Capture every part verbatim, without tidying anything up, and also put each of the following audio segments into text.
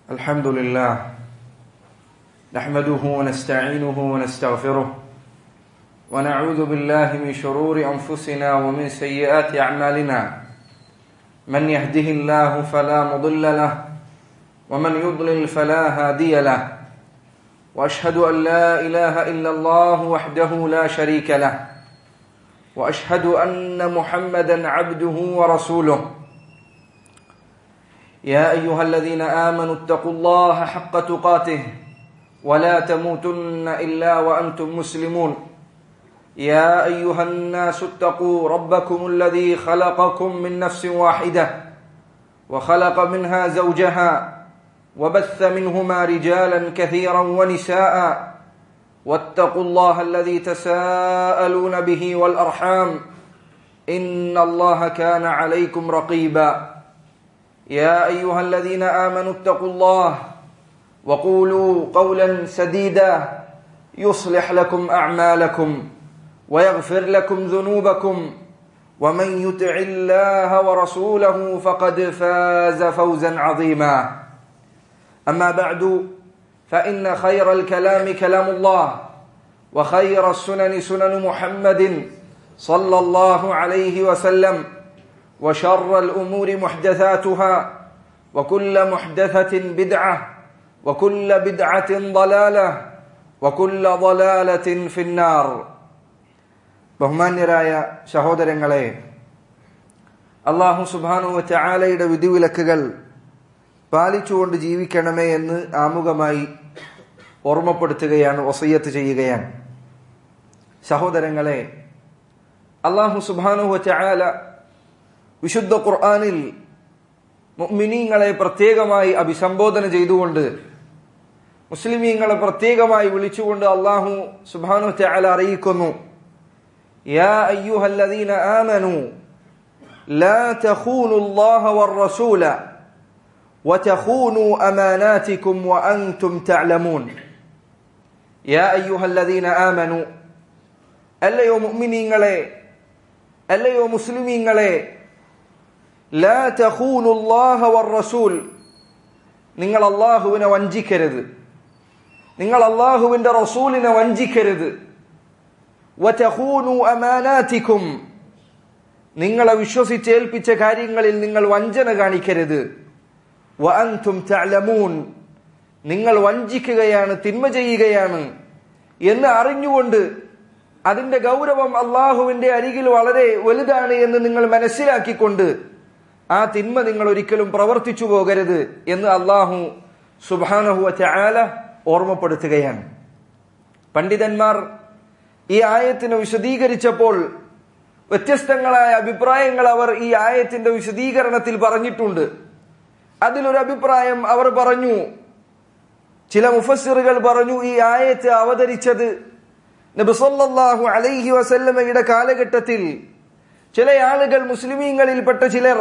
الحمد لله نحمده ونستعينه ونستغفره ونعوذ بالله من شرور أنفسنا ومن سيئات أعمالنا من يهده الله فلا مضل له ومن يضلل فلا هادي له وأشهد أن لا إله إلا الله وحده لا شريك له وأشهد أن محمدا عبده ورسوله يا أيها الذين آمنوا اتقوا الله حق تقاته ولا تموتن إلا وأنتم مسلمون يا أيها الناس اتقوا ربكم الذي خلقكم من نفس واحدة وخلق منها زوجها وبث منهما رجالا كثيرا ونساء واتقوا الله الذي تساءلون به والأرحام إن الله كان عليكم رقيبا يا أيها الذين آمنوا اتقوا الله وقولوا قولا سديدا يصلح لكم أعمالكم ويغفر لكم ذنوبكم ومن يطع الله ورسوله فقد فاز فوزا عظيما أما بعد فإن خير الكلام كلام الله وخير السنن سنن محمد صلى الله عليه وسلم وشر الأمور محدثاتها وكل محدثة بدعة وكل بدعة ضلالة وكل ضلالة في النار. ബഹുമാന്യരായ സഹോദരങ്ങളെ, അല്ലാഹു സുബ്ഹാനഹു വ തആലയുടെ വിധിവിലക്കുകൾ പാലിച്ചുകൊണ്ട് ജീവിക്കണമേ എന്ന് ആമുഖമായി ഓർമ്മപ്പെടുത്തുകയാണ്, വസിയ്യത്ത് ചെയ്യുകയാണ്. സഹോദരങ്ങളെ, അല്ലാഹു സുബ്ഹാനഹു വ തആല വിശുദ്ധ ഖുർആനിൽ മുഅ്മിനീങ്ങളെ പ്രത്യേകമായി അഭിസംബോധന ചെയ്തുകൊണ്ട്, മുസ്ലിമീങ്ങളെ പ്രത്യേകമായി വിളിച്ചുകൊണ്ട് അല്ലാഹു സുബ്ഹാനഹു വ തആല അറിയിക്കുന്നു, യാ അയ്യുഹല്ലദീന ആമനൂ ലാ തഖൂനുല്ലാഹ വർ-റസൂല വതഖൂനൂ അമാനാതികും വഅൻതും തഅലമൂൻ. യാ അയ്യുഹല്ലദീന ആമനൂ, അല്ലയോ മുഅ്മിനീങ്ങളെ, അല്ലയോ മുസ്ലിമീങ്ങളെ, ലാ തഖൂനുല്ലാഹ വർ-റസൂൽ, നിങ്ങൾ അല്ലാഹുവിനെ വഞ്ചിക്കരുത്, നിങ്ങൾ അല്ലാഹുവിന്റെ റസൂലിനെ വഞ്ചിക്കരുത്. വതഖൂനൂ അമാനാതികും, നിങ്ങളെ വിശ്വസിച്ചേൽപ്പിച്ച കാര്യങ്ങളിൽ നിങ്ങൾ വഞ്ചന കാണിക്കരുത്. വഅൻതും തഅലമൂൻ, നിങ്ങൾ വഞ്ചിക്കുകയാണ്, തിന്മ ചെയ്യുകയാണ് എന്ന് അറിഞ്ഞുകൊണ്ട് അതിന്റെ ഗൗരവം അല്ലാഹുവിന്റെ അരികിൽ വളരെ വലുതാണ് എന്ന് നിങ്ങൾ മനസ്സിലാക്കിക്കൊണ്ട് ആ തിന്മ നിങ്ങൾ ഒരിക്കലും പ്രവർത്തിച്ചു പോകരുത് എന്ന് അല്ലാഹു സുബ്ഹാനഹു വ തആല ഓർമ്മപ്പെടുത്തുകയാണ്. പണ്ഡിതന്മാർ ഈ ആയത്തിനെ വിശദീകരിച്ചപ്പോൾ വ്യത്യസ്തങ്ങളായ അഭിപ്രായങ്ങൾ അവർ ഈ ആയത്തിന്റെ വിശദീകരണത്തിൽ പറഞ്ഞിട്ടുണ്ട്. അതിലൊരു അഭിപ്രായം അവർ പറഞ്ഞു, ചില മുഫസ്സിറുകൾ പറഞ്ഞു, ഈ ആയത്ത് അവതരിച്ചത് നബി സല്ലല്ലാഹു അലൈഹി വസല്ലമയുടെ കാലഘട്ടത്തിൽ ചില ആളുകൾ, മുസ്ലിമീങ്ങളിൽപ്പെട്ട ചിലർ,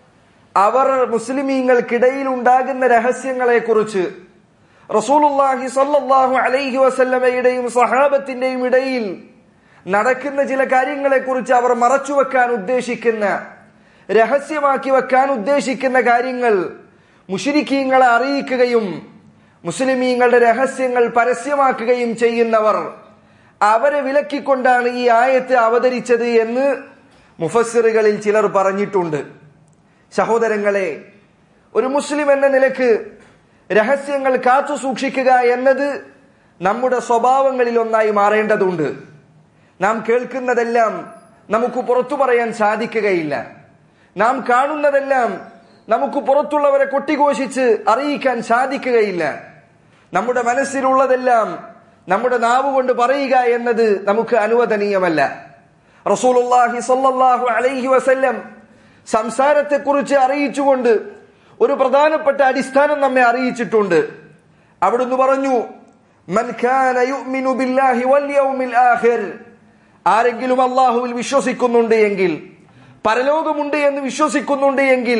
അവർ മുസ്ലിമീങ്ങൾക്കിടയിൽ ഉണ്ടാകുന്ന രഹസ്യങ്ങളെ കുറിച്ച് റസൂലുള്ളാഹി സല്ലല്ലാഹു അലൈഹി വസല്ലമയുടെയും സഹാബത്തിന്റെയും ഇടയിൽ നടക്കുന്ന ചില കാര്യങ്ങളെ കുറിച്ച് അവർ മറച്ചുവെക്കാൻ ഉദ്ദേശിക്കുന്ന, രഹസ്യമാക്കി വെക്കാൻ ഉദ്ദേശിക്കുന്ന കാര്യങ്ങൾ മുശ്രിക്കീങ്ങളെ അറിയിക്കുകയും മുസ്ലിമീങ്ങളുടെ രഹസ്യങ്ങൾ പരസ്യമാക്കുകയും ചെയ്യുന്നവർ, അവരെ വിലക്കിക്കൊണ്ടാണ് ഈ ആയത്ത് അവതരിച്ചത് എന്ന് മുഫസ്സിറുകളിൽ ചിലർ പറഞ്ഞിട്ടുണ്ട്. സഹോദരങ്ങളെ, ഒരു മുസ്ലിം എന്ന നിലക്ക് രഹസ്യങ്ങൾ കാത്തു സൂക്ഷിക്കുക എന്നത് നമ്മുടെ സ്വഭാവങ്ങളിൽ ഒന്നായി മാറേണ്ടതുണ്ട്. നാം കേൾക്കുന്നതെല്ലാം നമുക്ക് പുറത്തു പറയാൻ സാധിക്കുകയില്ല. നാം കാണുന്നതെല്ലാം നമുക്ക് പുറത്തുള്ളവരെ കൊട്ടിഘോഷിച്ച് അറിയിക്കാൻ സാധിക്കുകയില്ല. നമ്മുടെ മനസ്സിലുള്ളതെല്ലാം നമ്മുടെ നാവ് കൊണ്ട് പറയുക എന്നത് നമുക്ക് അനുവദനീയമല്ല. റസൂലുള്ളാഹി സ്വല്ലല്ലാഹു അലൈഹി വസല്ലം സംസാരത്തെക്കുറിച്ച് അറിയിച്ചുകൊണ്ട് ഒരു പ്രധാനപ്പെട്ട അടിസ്ഥാനം നമ്മെ അറിയിച്ചിട്ടുണ്ട്. അവിടുന്ന് പറഞ്ഞു, മൻ കാന യുഅ്മിനു ബില്ലാഹി വൽ യൗമിൽ ആഖിർ, ആരെങ്കിലും അല്ലാഹുവിൽ വിശ്വസിക്കുന്നുണ്ട് എങ്കിൽ, പരലോകമുണ്ട് എന്ന് വിശ്വസിക്കുന്നുണ്ട് എങ്കിൽ,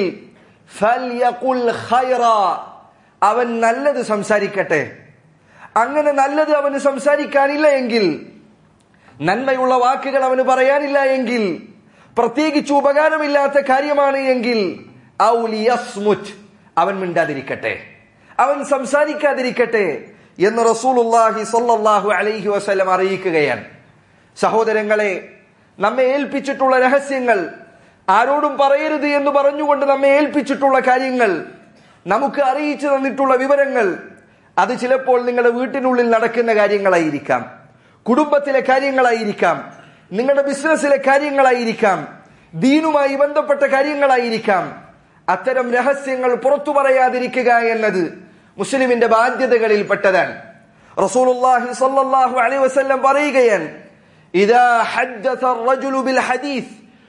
ഫൽയഖുൽ ഖൈറാ, അവൻ നല്ലത് സംസാരിക്കട്ടെ. അങ്ങനെ നല്ലത് അവന് സംസാരിക്കാനില്ല എങ്കിൽ, നന്മയുള്ള വാക്കുകൾ അവന് പറയാനില്ല എങ്കിൽ, പ്രത്യേകിച്ച് ഉപകാരമില്ലാത്ത കാര്യമാണ് എങ്കിൽ ഔ ലിയസ്മുത്, അവൻ മിണ്ടാതിരിക്കട്ടെ. അവൻ സംസാരിക്കാതിരിക്കട്ടെ എന്ന് റസൂലുള്ളാഹി സ്വല്ലല്ലാഹു അലൈഹി വസല്ലം അറിയിക്കുകയാണ്. സഹോദരങ്ങളെ, നമ്മെ ഏൽപ്പിച്ചിട്ടുള്ള രഹസ്യങ്ങൾ, ആരോടും പറയരുത് എന്ന് പറഞ്ഞുകൊണ്ട് നമ്മെ ഏൽപ്പിച്ചിട്ടുള്ള കാര്യങ്ങൾ, നമുക്ക് അറിയിച്ചു തന്നിട്ടുള്ള വിവരങ്ങൾ, അത് ചിലപ്പോൾ നിങ്ങളുടെ വീട്ടിനുള്ളിൽ നടക്കുന്ന കാര്യങ്ങളായിരിക്കാം, കുടുംബത്തിലെ കാര്യങ്ങളായിരിക്കാം, നിങ്ങളുടെ ബിസിനസ്സിലെ കാര്യങ്ങളായിരിക്കാം, ദീനുമായി ബന്ധപ്പെട്ട കാര്യങ്ങളായിരിക്കാം. അത്തരം രഹസ്യങ്ങൾ പുറത്തു പറയാതിരിക്കുക എന്നത് മുസ്ലിമിന്റെ ബാധ്യതകളിൽ പെട്ടതാണ്. റസൂലുള്ളാഹി സ്വല്ലല്ലാഹു അലൈഹി വസല്ലം പറയുകയാണ്, ഇദാ ഹദ്ദസ الرجل بالحديث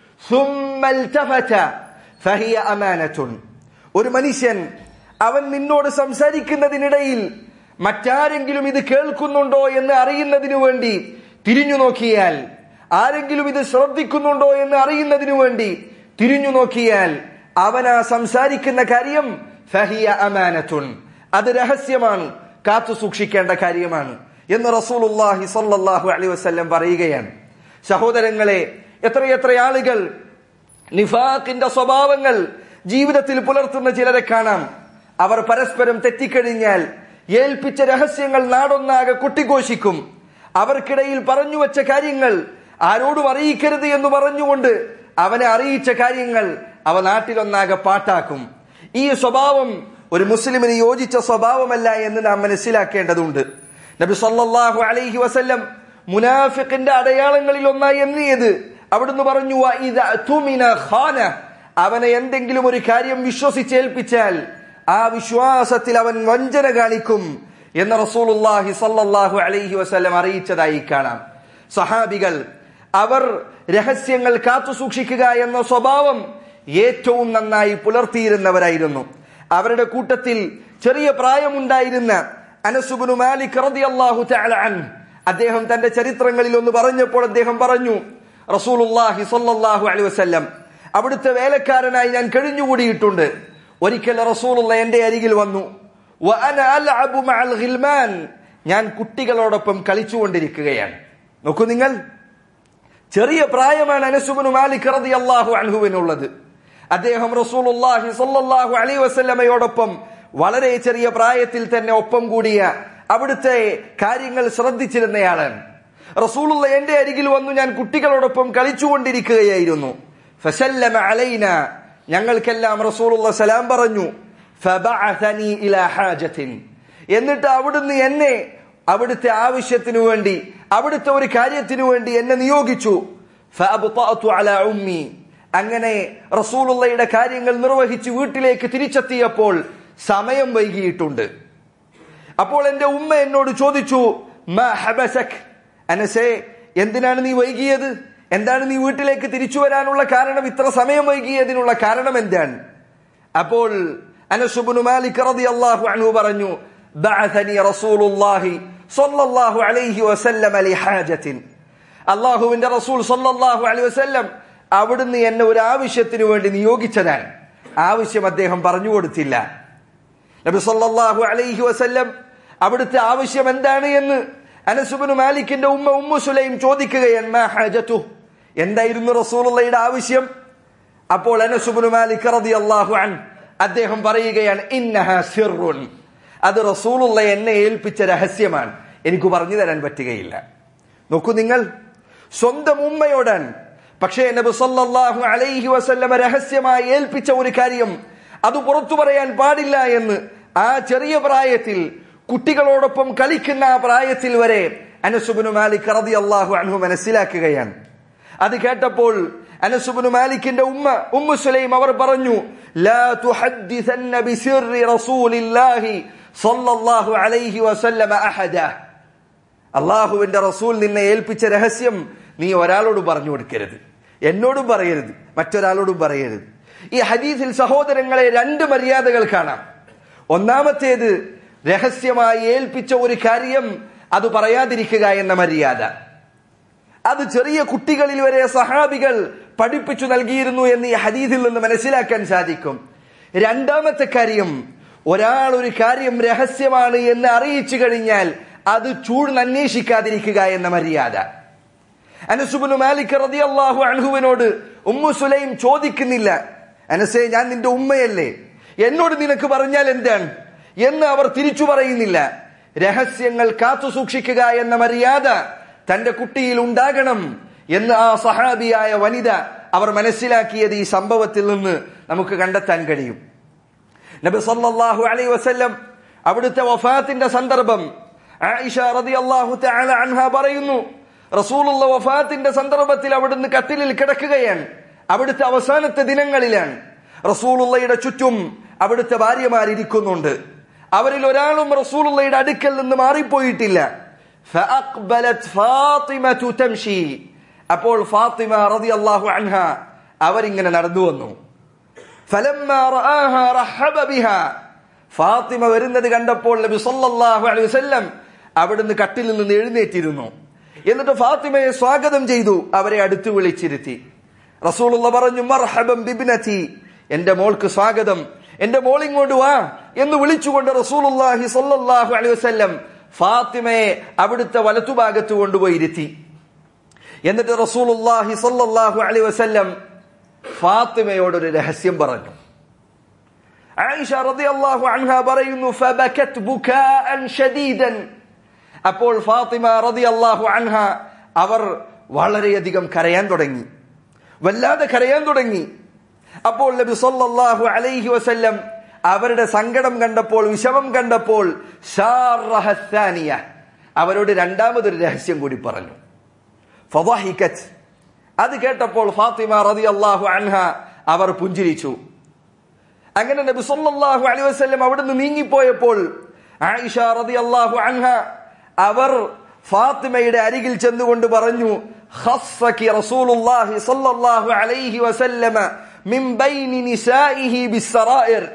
ثم التفت فهي أمانة. ഒരു മനുഷ്യൻ അവൻ നിന്നോട് സംസാരിക്കുന്നതിനിടയിൽ മറ്റാരെങ്കിലും ഇത് കേൾക്കുന്നുണ്ടോ എന്ന് അറിയുന്നതിനു വേണ്ടി തിരിഞ്ഞു നോക്കിയാൽ, ആരെങ്കിലും ഇത് ശ്രദ്ധിക്കുന്നുണ്ടോ എന്ന് അറിയുന്നതിനു വേണ്ടി തിരിഞ്ഞു നോക്കിയാൽ, അവൻ ആ സംസാരിക്കുന്ന കാര്യം ഫഹിയ അമാനത്തുൻ, അത് രഹസ്യമാണ്, കാത്തു സൂക്ഷിക്കേണ്ട കാര്യമാണ് എന്ന് റസൂലുള്ളാഹി സ്വല്ലല്ലാഹു അലൈഹി വസല്ലം പറയുകയാണ്. സഹോദരങ്ങളെ, എത്രയെത്ര ആളുകൾ നിഫാഖിന്റെ സ്വഭാവങ്ങൾ ജീവിതത്തിൽ പുലർത്തുന്ന ചിലരെ കാണാം. അവർ പരസ്പരം തെറ്റിക്കഴിഞ്ഞാൽ ഏൽപ്പിച്ച രഹസ്യങ്ങൾ നാടൊന്നാകെ കൊട്ടിഘോഷിക്കും. അവർക്കിടയിൽ പറഞ്ഞു വെച്ച കാര്യങ്ങൾ ആരോടും അറിയിക്കരുത് എന്ന് പറഞ്ഞുകൊണ്ട് അവനെ അറിയിച്ച കാര്യങ്ങൾ അവ നാട്ടിലൊന്നാകെ പാട്ടാക്കും. ഈ സ്വഭാവം ഒരു മുസ്ലിമിന് യോജിച്ച സ്വഭാവമല്ല എന്ന് നാം മനസ്സിലാക്കേണ്ടതുണ്ട്. നബി സല്ലല്ലാഹു അലൈഹി വസല്ലം മുനാഫിഖിന്റെ അടയാളങ്ങളിൽ ഒന്നായി എണ്ണിയത് അവിടുന്ന് പറഞ്ഞു, വഇദാ തുമിന ഖാന, അവനെ എന്തെങ്കിലും ഒരു കാര്യം വിശ്വസിച്ചേൽപ്പിച്ചാൽ ആ വിശ്വാസത്തിൽ അവൻ വഞ്ചന കാണിക്കും എന്ന് റസൂലുള്ളാഹി സ്വല്ലല്ലാഹു അലൈഹി വസല്ലം അറിയിച്ചതായി കാണാം. സഹാബികൾ അവർ രഹസ്യങ്ങൾ കാത്തു സൂക്ഷിക്കുക എന്ന സ്വഭാവം ഏറ്റവും നന്നായി പുലർത്തിയിരുന്നവരായിരുന്നു. അവരുടെ കൂട്ടത്തിൽ ചെറിയ പ്രായമുണ്ടായിരുന്ന അനസ് ഇബ്നു മാലിക് റളിയല്ലാഹു തആല അൻഹു, അദ്ദേഹം തന്റെ ചരിത്രങ്ങളിൽ ഒന്ന് പറഞ്ഞപ്പോൾ അദ്ദേഹം പറഞ്ഞു, റസൂലുള്ളാഹി സ്വല്ലല്ലാഹു അലൈഹി വസല്ലം അവിടുത്തെ വേലക്കാരനായി ഞാൻ കഴിഞ്ഞുകൂടിയിട്ടുണ്ട്. ഒരിക്കൽ റസൂലുള്ള എന്റെ അരികിൽ വന്നു, വഅന അൽഅബു മഅൽ ഗിൽമാൻ, ഞാൻ കുട്ടികളോടൊപ്പം കളിച്ചുകൊണ്ടിരിക്കുകയാണ്. നോക്കൂ നിങ്ങൾ, ചെറിയ പ്രായമാണ് അനസ് ഇബ്നു മാലിക് റളിയല്ലാഹു അൻഹുവിനുള്ളത്. അദ്ദേഹം റസൂലുള്ളാഹി സ്വല്ലല്ലാഹു അലൈഹി വസല്ലമയോടൊപ്പം വളരെ ചെറിയ പ്രായത്തിൽ തന്നെ ഒപ്പം കൂടിയ അവിടുത്തെ കാര്യങ്ങൾ ശ്രദ്ധിച്ചിരുന്നയാളാണ്. റസൂലുള്ള എന്റെ അരികിൽ വന്നു, ഞാൻ കുട്ടികളോടൊപ്പം കളിച്ചുകൊണ്ടിരിക്കുകയായിരുന്നു. ഫസല്ലമ അലൈന, ഞങ്ങൾക്കെല്ലാം റസൂലുള്ള സലാം പറഞ്ഞു. ഫബഅസനി ഇലാ ഹാജത്തിൻ, എന്നിട്ട് അവിടുന്ന് എന്നെ അവിടുത്തെ ആവശ്യത്തിനു വേണ്ടി, അവിടുത്തെ ഒരു കാര്യത്തിനു വേണ്ടി എന്നെ നിയോഗിച്ചു. ഫഅബ്തഅതു അലാ ഉമ്മി, അങ്ങനെ റസൂലുള്ളയുടെ കാര്യങ്ങൾ നിർവഹിച്ച് വീട്ടിലേക്ക് തിരിച്ചെത്തിയപ്പോൾ സമയം വൈകിയിട്ടുണ്ട്. അപ്പോൾ എന്റെ ഉമ്മ എന്നോട് ചോദിച്ചു, മാ ഹബസക്, അനസേ എന്തിനാണ് നീ വൈകിയത്? എന്താണ് നീ വീട്ടിലേക്ക് തിരിച്ചു വരാനുള്ള കാരണം? ഇത്ര സമയം വൈകിയതിനുള്ള കാരണം എന്താണ്? അപ്പോൾ അനസ് ഇബ്നു മാലിക് റളിയല്ലാഹു അൻഹു പറഞ്ഞു, ബഅസനി റസൂലുള്ളാഹി സ്വല്ലല്ലാഹു അലൈഹി വസല്ലം ലിഹാജത്തിൻ, അല്ലാഹുവിന്റെ റസൂൽ സ്വല്ലല്ലാഹു അലൈഹി വസല്ലം അവിടുന്ന് എന്നെ ഒരു ആവശ്യത്തിനു വേണ്ടി നിയോഗിച്ചതാണ്. ആവശ്യം അദ്ദേഹം പറഞ്ഞു കൊടുത്തില്ല. നബി സല്ലല്ലാഹു അലൈഹി വസല്ലം അവിടുത്തെ ആവശ്യം എന്താണ് എന്ന് അനസ് ഇബ്നു മാലിക്കിന്റെ ഉമ്മ ഉമ്മു സുലൈം ചോദിക്കുകയാണ്. മാ ഹാജതു, എന്തായിരുന്നു റസൂലുള്ളാഹിയുടെ ആവശ്യം? അപ്പോൾ അനസ് ഇബ്നു മാലിക് റളിയല്ലാഹു അൻഹു അദ്ദേഹം പറയുകയാണ്, ഇന്നഹാ സിർറുൻ, അത് റസൂലുള്ളാഹി എന്നെ ഏൽപ്പിച്ച രഹസ്യമാണ്, എനിക്ക് പറഞ്ഞു തരാൻ പറ്റുകയില്ല. നോക്കൂ നിങ്ങൾ, സ്വന്തം ഉമ്മയോടാണ്. പക്ഷേ നബി സല്ലല്ലാഹു അലൈഹി വസല്ലം രഹസ്യമായി ഏൽപ്പിച്ച ഒരു കാര്യം അത് പുറത്തു പറയാൻ പാടില്ല എന്ന് ആ ചെറിയ പ്രായത്തിൽ, കുട്ടികളോടൊപ്പം കളിക്കുന്ന ആ പ്രായത്തിൽ വരെ അനസ് ഇബ്നു മാലിക് റളിയല്ലാഹു അൻഹു മനസ്സിലാക്കുകയാണ്. അത് കേട്ടപ്പോൾ അനസ് ഇബ്നു മാലിക്കിന്റെ ഉമ്മ ഉമ്മു സുലൈം അവർ പറഞ്ഞു, ലാ തുഹദ്ദിസന്ന ബിസിർരി റസൂലില്ലാഹി സ്വല്ലല്ലാഹു അലൈഹി വസല്ലം അഹദ, അല്ലാഹുവിന്റെ റസൂൽ നിന്നെ ഏൽപ്പിച്ച രഹസ്യം നീ ഒരാളോട് പറഞ്ഞു കൊടുക്കരുത്, എന്നോടും പറയരുത്, മറ്റൊരാളോടും പറയരുത്. ഈ ഹദീസിൽ സഹോദരങ്ങളെ രണ്ട് മര്യാദകൾ കാണാം. ഒന്നാമത്തേത്, രഹസ്യമായി ഏൽപ്പിച്ച ഒരു കാര്യം അത് പറയാതിരിക്കുക എന്ന മര്യാദ. അത് ചെറിയ കുട്ടികളിൽ വരെ സഹാബികൾ പഠിപ്പിച്ചു നൽകിയിരുന്നു എന്ന് ഈ ഹദീസിൽ നിന്ന് മനസ്സിലാക്കാൻ സാധിക്കും. രണ്ടാമത്തെ കാര്യം, ഒരാൾ ഒരു കാര്യം രഹസ്യമാണ് എന്ന് അറിയിച്ചു കഴിഞ്ഞാൽ അത് ചൂഴ്ന്നന്വേഷിക്കാതിരിക്കുക എന്ന മര്യാദ. അനസ് ഇബ്നു മാലിക് റളിയല്ലാഹു അൻഹുവിനോട് ഉമ്മു സുലൈം ചോദിക്കുന്നില്ല, അനസേ ഞാൻ നിന്റെ ഉമ്മയല്ലേ, എന്നോട് നിനക്ക് പറഞ്ഞാൽ എന്താണ്, എന്ന് അവർ തിരിച്ചു പറയുന്നില്ല. രഹസ്യങ്ങൾ കാത്തു സൂക്ഷിക്കുക എന്ന മര്യാദ തന്റെ കുട്ടിയിൽ ഉണ്ടാകണം എന്ന് ആ സഹാബിയായ വനിത അവർ മനസ്സിലാക്കിയത് ഈ സംഭവത്തിൽ നിന്ന് നമുക്ക് കണ്ടെത്താൻ കഴിയും. നബി സല്ലല്ലാഹു അലൈഹി വസല്ലം അവിടുത്തെ വഫാത്തിന്റെ സന്ദർഭം ആയിഷ റളിയല്ലാഹു തആല അൻഹ പറയുന്നു, റസൂലുള്ള വഫാത്തിന്റെ സന്ദർഭത്തിൽ അവിടുന്ന് കട്ടിലിൽ കിടക്കുകയാണ്. അവിടുത്തെ അവസാനത്തെ ദിനങ്ങളിലാണ്. റസൂലുള്ളയുടെ ചുറ്റും അവിടുത്തെ ഭാര്യമാരിയ്ക്കുന്നുണ്ട്. അവരിൽ ഒരാളും റസൂലുള്ളയുടെ അടുക്കൽ നിന്ന് മാറിപ്പോയിട്ടില്ല. ഫഅഖ്ബലത് ഫാത്തിമതു തംശി. അപ്പോൾ ഫാത്തിമ റളിയല്ലാഹു അൻഹ അവരിങ്ങനെ നടന്നു വന്നു. ഫലമ്മാ റആഹാ റഹബ ബിഹാ. ഫാത്തിമ വരുന്നത് കണ്ടപ്പോൾ നബി സല്ലല്ലാഹു അലൈഹി വസല്ലം അവിടുന്ന് കട്ടിലിൽ നിന്ന് എഴുന്നേറ്റിരുന്നു. എന്നിട്ട് ഫാത്തിമയെ സ്വാഗതം ചെയ്തു. അവരെ അടുത്ത് വിളിച്ചിരുത്തി. റസൂലുള്ള പറഞ്ഞു, മർഹബൻ ബിബ്നതി, എന്റെ മോൾക്ക് സ്വാഗതം, എന്റെ മോൾ ഇങ്ങോട്ട് വാ എന്ന് വിളിച്ചുകൊണ്ട് റസൂലുള്ളാഹി സ്വല്ലല്ലാഹു അലൈഹി വസല്ലം ഫാത്തിമയെ അവിടുത്തെ വലത്തുഭാഗത്ത് കൊണ്ടുപോയി ഇരുത്തി. എന്നിട്ട് റസൂലുള്ളാഹി സ്വല്ലല്ലാഹു അലൈഹി വസല്ലം ഫാത്തിമയോടൊരു രഹസ്യം പറഞ്ഞു. ആയിഷ റളിയല്ലാഹു അൻഹ പറയുന്നു, ഫബകത് ബുകാഅൻ ശദീദൻ. അപ്പോൾ ഫാത്തിമ റളിയല്ലാഹു അൻഹ അവർ വളരെയധികം കരയാൻ തുടങ്ങി, വല്ലാതെ കരയാൻ തുടങ്ങി. അപ്പോൾ നബി സല്ലല്ലാഹു അലൈഹി വസല്ലം അവരുടെ സങ്കടം കണ്ടപ്പോൾ, വിഷമം കണ്ടപ്പോൾ ശാറഹ സാനിയ, അവരോട് രണ്ടാമതൊരു രഹസ്യം കൂടി പറഞ്ഞു. ഫദഹികത്. അത് കേട്ടപ്പോൾ ഫാത്തിമ റളിയല്ലാഹു അൻഹ അവർ പുഞ്ചിരിച്ചു. അങ്ങനെ നബി സല്ലല്ലാഹു അലൈഹി വസല്ലം അവിടുന്ന് നീങ്ങിപ്പോയപ്പോൾ ആയിഷ റളിയല്ലാഹു അൻഹ അവർ ഫാത്തിമയുടെ അരികിൽ ചെന്നുകൊണ്ട് പറഞ്ഞു, ഖസ്സകി റസൂലുള്ളാഹി സ്വല്ലല്ലാഹു അലൈഹി വസല്ലമ മിൻ ബൈനി നിസാഇഹി ബിസ്സറായിർ.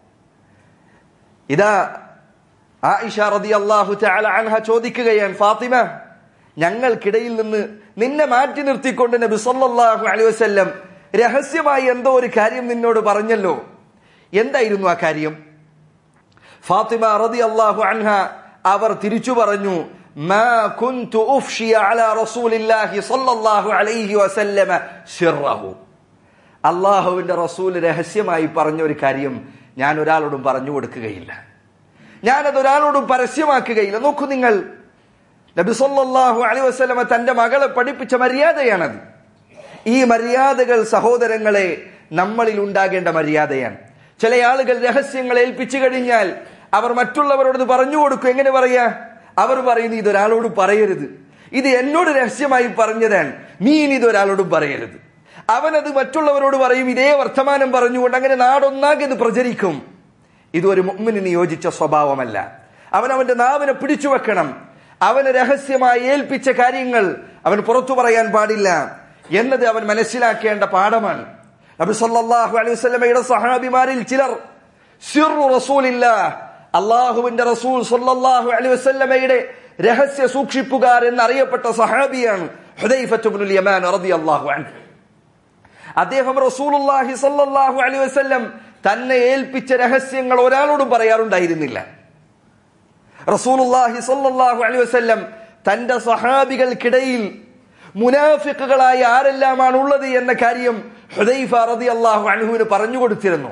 ഇതാ ആയിഷ റളിയല്ലാഹു തആല അൻഹ ചോദിക്കുകയാണ്, ഫാത്തിമ, ഞങ്ങൾക്കിടയിൽ നിന്ന് നിന്നെ മാറ്റി നിർത്തിക്കൊണ്ട് നബി സല്ലല്ലാഹു അലൈഹി വസല്ലം രഹസ്യമായി എന്തോ ഒരു കാര്യം നിന്നോട് പറഞ്ഞല്ലോ, എന്തായിരുന്നു ആ കാര്യം? ഫാത്തിമ റളിയല്ലാഹു അൻഹ അവർ തിരിച്ചു പറഞ്ഞു, മാ കുൻതു ഉഫ്ശി അലാ റസൂലില്ലാഹി സ്വല്ലല്ലാഹു അലൈഹി വസല്ലമ സിർറഹു. അല്ലാഹുവിന്റെ റസൂൽ രഹസ്യമായി പറഞ്ഞ ഒരു കാര്യം ഞാൻ ഒരാളോടും പറഞ്ഞു കൊടുക്കുകയില്ല, ഞാനത് ഒരാളോടും പരസ്യമാക്കുകയില്ല. നോക്കൂ നിങ്ങൾ, നബി സല്ലല്ലാഹു അലൈഹി വസല്ലമ തന്റെ മകളെ പഠിപ്പിച്ച മര്യാദയാണത്. ഈ മര്യാദകൾ സഹോദരങ്ങളെ നമ്മളിൽ ഉണ്ടാകേണ്ട മര്യാദയാണ്. ചില ആളുകൾ രഹസ്യങ്ങൾ ഏൽപ്പിച്ചു കഴിഞ്ഞാൽ അവർ മറ്റുള്ളവരോട് പറഞ്ഞു കൊടുക്കും. എങ്ങനെ പറയാ? അവർ പറയുന്നു, ഇതൊരാളോട് പറയരുത്, ഇത് എന്നോട് രഹസ്യമായി പറഞ്ഞതാണ്, നീ ഇനി ഇതൊരാളോടും പറയരുത്. അവനത് മറ്റുള്ളവരോട് പറയും, ഇതേ വർത്തമാനം പറഞ്ഞുകൊണ്ട് അങ്ങനെ നാടൊന്നാകെ ഇത് പ്രചരിക്കും. ഇതൊരു മുഅ്മിനിന് യോജിച്ച സ്വഭാവമല്ല. അവൻ അവന്റെ നാവിനെ പിടിച്ചു വെക്കണം. അവന് രഹസ്യമായി ഏൽപ്പിച്ച കാര്യങ്ങൾ അവൻ പുറത്തു പറയാൻ പാടില്ല എന്നത് അവൻ മനസ്സിലാക്കേണ്ട പാഠമാണ്. നബി സല്ലല്ലാഹു അലൈഹി വസല്ലമയുടെ സഹാബിമാരിൽ ചിലർ സിർറു റസൂലില്ലാഹ്, അല്ലാഹുവിന്റെ റസൂൽ സല്ലല്ലാഹു അലൈഹി വസല്ലമയുടെ രഹസ്യ സൂക്ഷിപ്പുകാർ എന്നറിയപ്പെട്ട സഹാബിയാണ് ഹുദൈഫത്ത് ഇബ്നുൽ യമാൻ റളിയല്ലാഹു അൻഹു. അദ്ദേഹം റസൂലുള്ളാഹി സല്ലല്ലാഹു അലൈഹി വസല്ലം തന്നെ ഏൽപ്പിച്ച രഹസ്യങ്ങൾ ഒരാളോടും പറയാറുണ്ടായിരുന്നില്ല. റസൂലുള്ളാഹി സ്വല്ലല്ലാഹു അലൈഹി വസല്ലം തന്റെ സഹാബികൾക്കിടയിൽ മുനാഫിഖുകളായ ആരെല്ലാമാണ് ഉള്ളത് എന്ന കാര്യം ഹുദൈഫ റളിയല്ലാഹു അൻഹുവിന് പറഞ്ഞു കൊടുത്തിരുന്നു.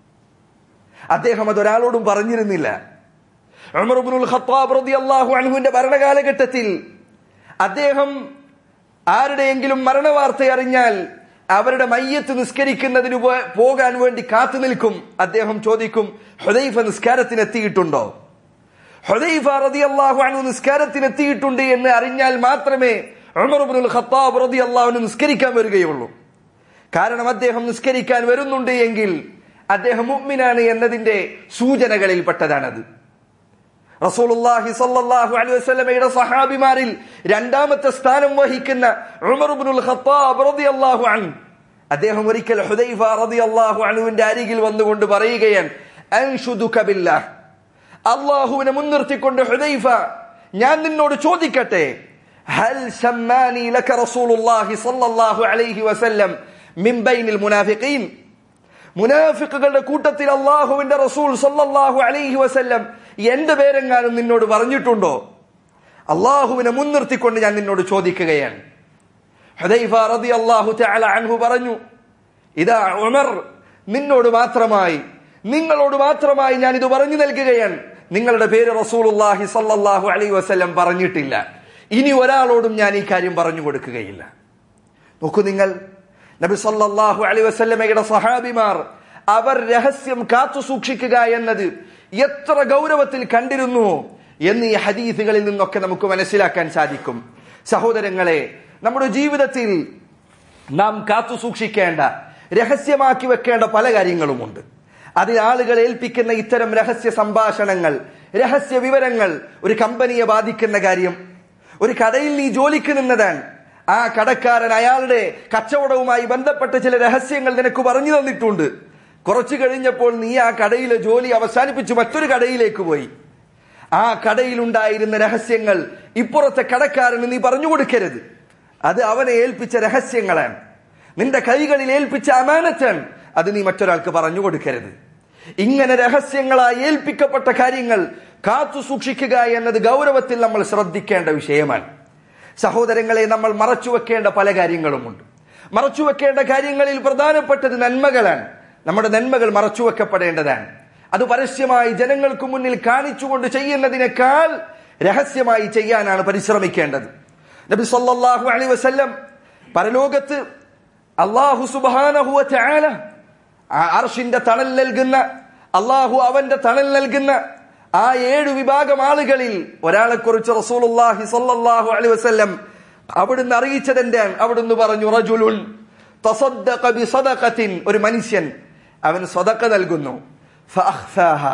അദ്ദേഹം അതൊരാളോടും പറഞ്ഞിരുന്നില്ല. ഉമർ ഇബ്നുൽ ഖത്താബ് റളിയല്ലാഹു അൻഹുവിന്റെ ഭരണകാലഘട്ടത്തിൽ അദ്ദേഹം ആരുടെയെങ്കിലും മരണവാർത്ത അറിഞ്ഞാൽ അവരുടെ മയ്യത്ത് നിസ്കരിക്കുന്നതിന് പോകാൻ വേണ്ടി കാത്തു നിൽക്കും. അദ്ദേഹം ചോദിക്കും, ഹുദൈഫ നിസ്കാരത്തിന് എത്തിയിട്ടുണ്ടോ? ഹുദൈഫ റളിയല്ലാഹു അൻഹു നിസ്കാരത്തിന് എത്തിയിട്ടുണ്ട് എന്ന് അറിഞ്ഞാൽ മാത്രമേ ഉമർ ഇബ്നുൽ ഖത്താബ് റളിയല്ലാഹു അൻഹു നിസ്കരിക്കാൻ വരികയുള്ളൂ. കാരണം അദ്ദേഹം നിസ്കരിക്കാൻ വരുന്നുണ്ട് എങ്കിൽ അദ്ദേഹം മുഅ്മിനാണ് എന്നതിന്റെ സൂചനകളിൽപ്പെട്ടതാണത്. റസൂലുള്ളാഹി സ്വല്ലല്ലാഹു അലൈഹി വസല്ലമയുടെ സഹാബിമാരിൽ രണ്ടാമത്തെ സ്ഥാനം വഹിക്കുന്ന ഉമർ ഇബ്നുൽ ഖത്താബ് റളിയല്ലാഹു അൻഹു അദ്ദേഹം ഒരിക്കൽ ഹുദൈഫ റളിയല്ലാഹു അൻഹുവിന്റെ അരികിൽ വന്നുകൊണ്ട് പറയുകയാണ്, അൻഷുദുക ബില്ലാഹ്, അല്ലാഹുവിനെ മുൻനിർത്തിക്കൊണ്ട് ഹുദൈഫ, ഞാൻ നിന്നോട് ചോദിക്കട്ടെ, ഹൽ സമ്മാനി ലക റസൂലുള്ളാഹി സ്വല്ലല്ലാഹു അലൈഹി വസല്ലം മിൻ ബൈനിൽ മുനാഫിഖീൻ, മുനാഫിഖുകളുടെ കൂട്ടത്തിൽ അല്ലാഹുവിന്റെ റസൂൽ സ്വല്ലല്ലാഹു അലൈഹി വസല്ലം എന്റെ പേരെങ്ങാനും നിന്നോട് പറഞ്ഞിട്ടുണ്ടോ? അല്ലാഹുവിനെ മുൻനിർത്തിക്കൊണ്ട് ഞാൻ നിന്നോട് ചോദിക്കുകയാണ്. ഹുദൈഫ റളിയല്ലാഹു തആല അൻഹു പറഞ്ഞു, ഇതാ ഉമർ, നിന്നോട് മാത്രമായി നിങ്ങളോട് മാത്രമായി ഞാൻ ഇത് പറഞ്ഞു നൽകുകയാണ്. നിങ്ങളുടെ പേര് റസൂലുള്ളാഹി സ്വല്ലല്ലാഹു അലൈഹി വസല്ലം പറഞ്ഞിട്ടില്ല. ഇനി ഒരാളോടും ഞാൻ ഈ കാര്യം പറഞ്ഞു കൊടുക്കുകയില്ല. നോക്കൂ നിങ്ങൾ, നബി സല്ലല്ലാഹു അലൈഹി വസല്ലമയുടെ സഹാബിമാർ അവർ രഹസ്യം കാത്തു സൂക്ഷിക്കുക എന്നത് എത്ര ഗൗരവത്തിൽ കണ്ടിരുന്നു എന്ന് ഈ ഹദീസുകളിൽ നിന്നൊക്കെ നമുക്ക് മനസ്സിലാക്കാൻ സാധിക്കും. സഹോദരങ്ങളെ, നമ്മുടെ ജീവിതത്തിൽ നാം കാത്തു സൂക്ഷിക്കേണ്ട, രഹസ്യമാക്കി വെക്കേണ്ട പല കാര്യങ്ങളുമുണ്ട്. അതിൽ ആളുകളെ ഏൽപ്പിക്കുന്ന ഇത്തരം രഹസ്യ സംഭാഷണങ്ങൾ, രഹസ്യ വിവരങ്ങൾ ഒരു കമ്പനിയെ ബാധിക്കുന്ന കാര്യം. ഒരു കടയിൽ നീ ജോലിക്ക് നിന്നതാണ്, ആ കടക്കാരൻ അയാളുടെ കച്ചവടവുമായി ബന്ധപ്പെട്ട ചില രഹസ്യങ്ങൾ നിനക്ക് പറഞ്ഞു തന്നിട്ടുണ്ട്. കുറച്ചു കഴിഞ്ഞപ്പോൾ നീ ആ കടയിലെ ജോലി അവസാനിപ്പിച്ച് മറ്റൊരു കടയിലേക്ക് പോയി. ആ കടയിലുണ്ടായിരുന്ന രഹസ്യങ്ങൾ ഇപ്പുറത്തെ കടക്കാരന് നീ പറഞ്ഞു കൊടുക്കരുത്. അത് അവനെ ഏൽപ്പിച്ച രഹസ്യങ്ങളാണ്, നിന്റെ കൈകളിൽ ഏൽപ്പിച്ച അമാനത്താണ്. അത് നീ മറ്റൊരാൾക്ക് പറഞ്ഞു കൊടുക്കരുത്. ഇങ്ങനെ രഹസ്യങ്ങളായി ഏൽപ്പിക്കപ്പെട്ട കാര്യങ്ങൾ കാത്തു സൂക്ഷിക്കുക എന്നത് ഗൗരവത്തിൽ നമ്മൾ ശ്രദ്ധിക്കേണ്ട വിഷയമാണ്. സഹോദരങ്ങളെ, നമ്മൾ മറച്ചുവെക്കേണ്ട പല കാര്യങ്ങളുമുണ്ട്. മറച്ചുവെക്കേണ്ട കാര്യങ്ങളിൽ പ്രധാനപ്പെട്ടത് നന്മകളാണ്. നമ്മുടെ നന്മകൾ മറച്ചുവെക്കപ്പെടേണ്ടതാണ്. അത് പരസ്യമായി ജനങ്ങൾക്ക് മുന്നിൽ കാണിച്ചുകൊണ്ട് ചെയ്യുന്നതിനേക്കാൾ രഹസ്യമായി ചെയ്യാനാണ് പരിശ്രമിക്കേണ്ടത്. നബി സല്ലല്ലാഹു അലൈഹി വസല്ലം പരലോകത്ത് അല്ലാഹു സുബ്ഹാനഹു വ തആല അർശിന്റെ തണൽ നൽകുന്ന, അല്ലാഹു അവന്റെ തണൽ നൽകുന്ന ആ ഏഴു വിഭാഗം ആളുകളിൽ ഒരാളെ കുറിച്ച് റസൂലുള്ളാഹി സ്വല്ലല്ലാഹു അലൈഹി വസല്ലം അവിടുന്ന് അറിയിച്ചതെന്താണ്? അവിടുന്ന് പറഞ്ഞു, റജുലുൻ തസദ്ദഖ ബിസദഖത്തിൻ, ഒരു മനുഷ്യൻ അവൻ സദഖ നൽകുന്നു, ഫഅഖ്ഫാഹാ,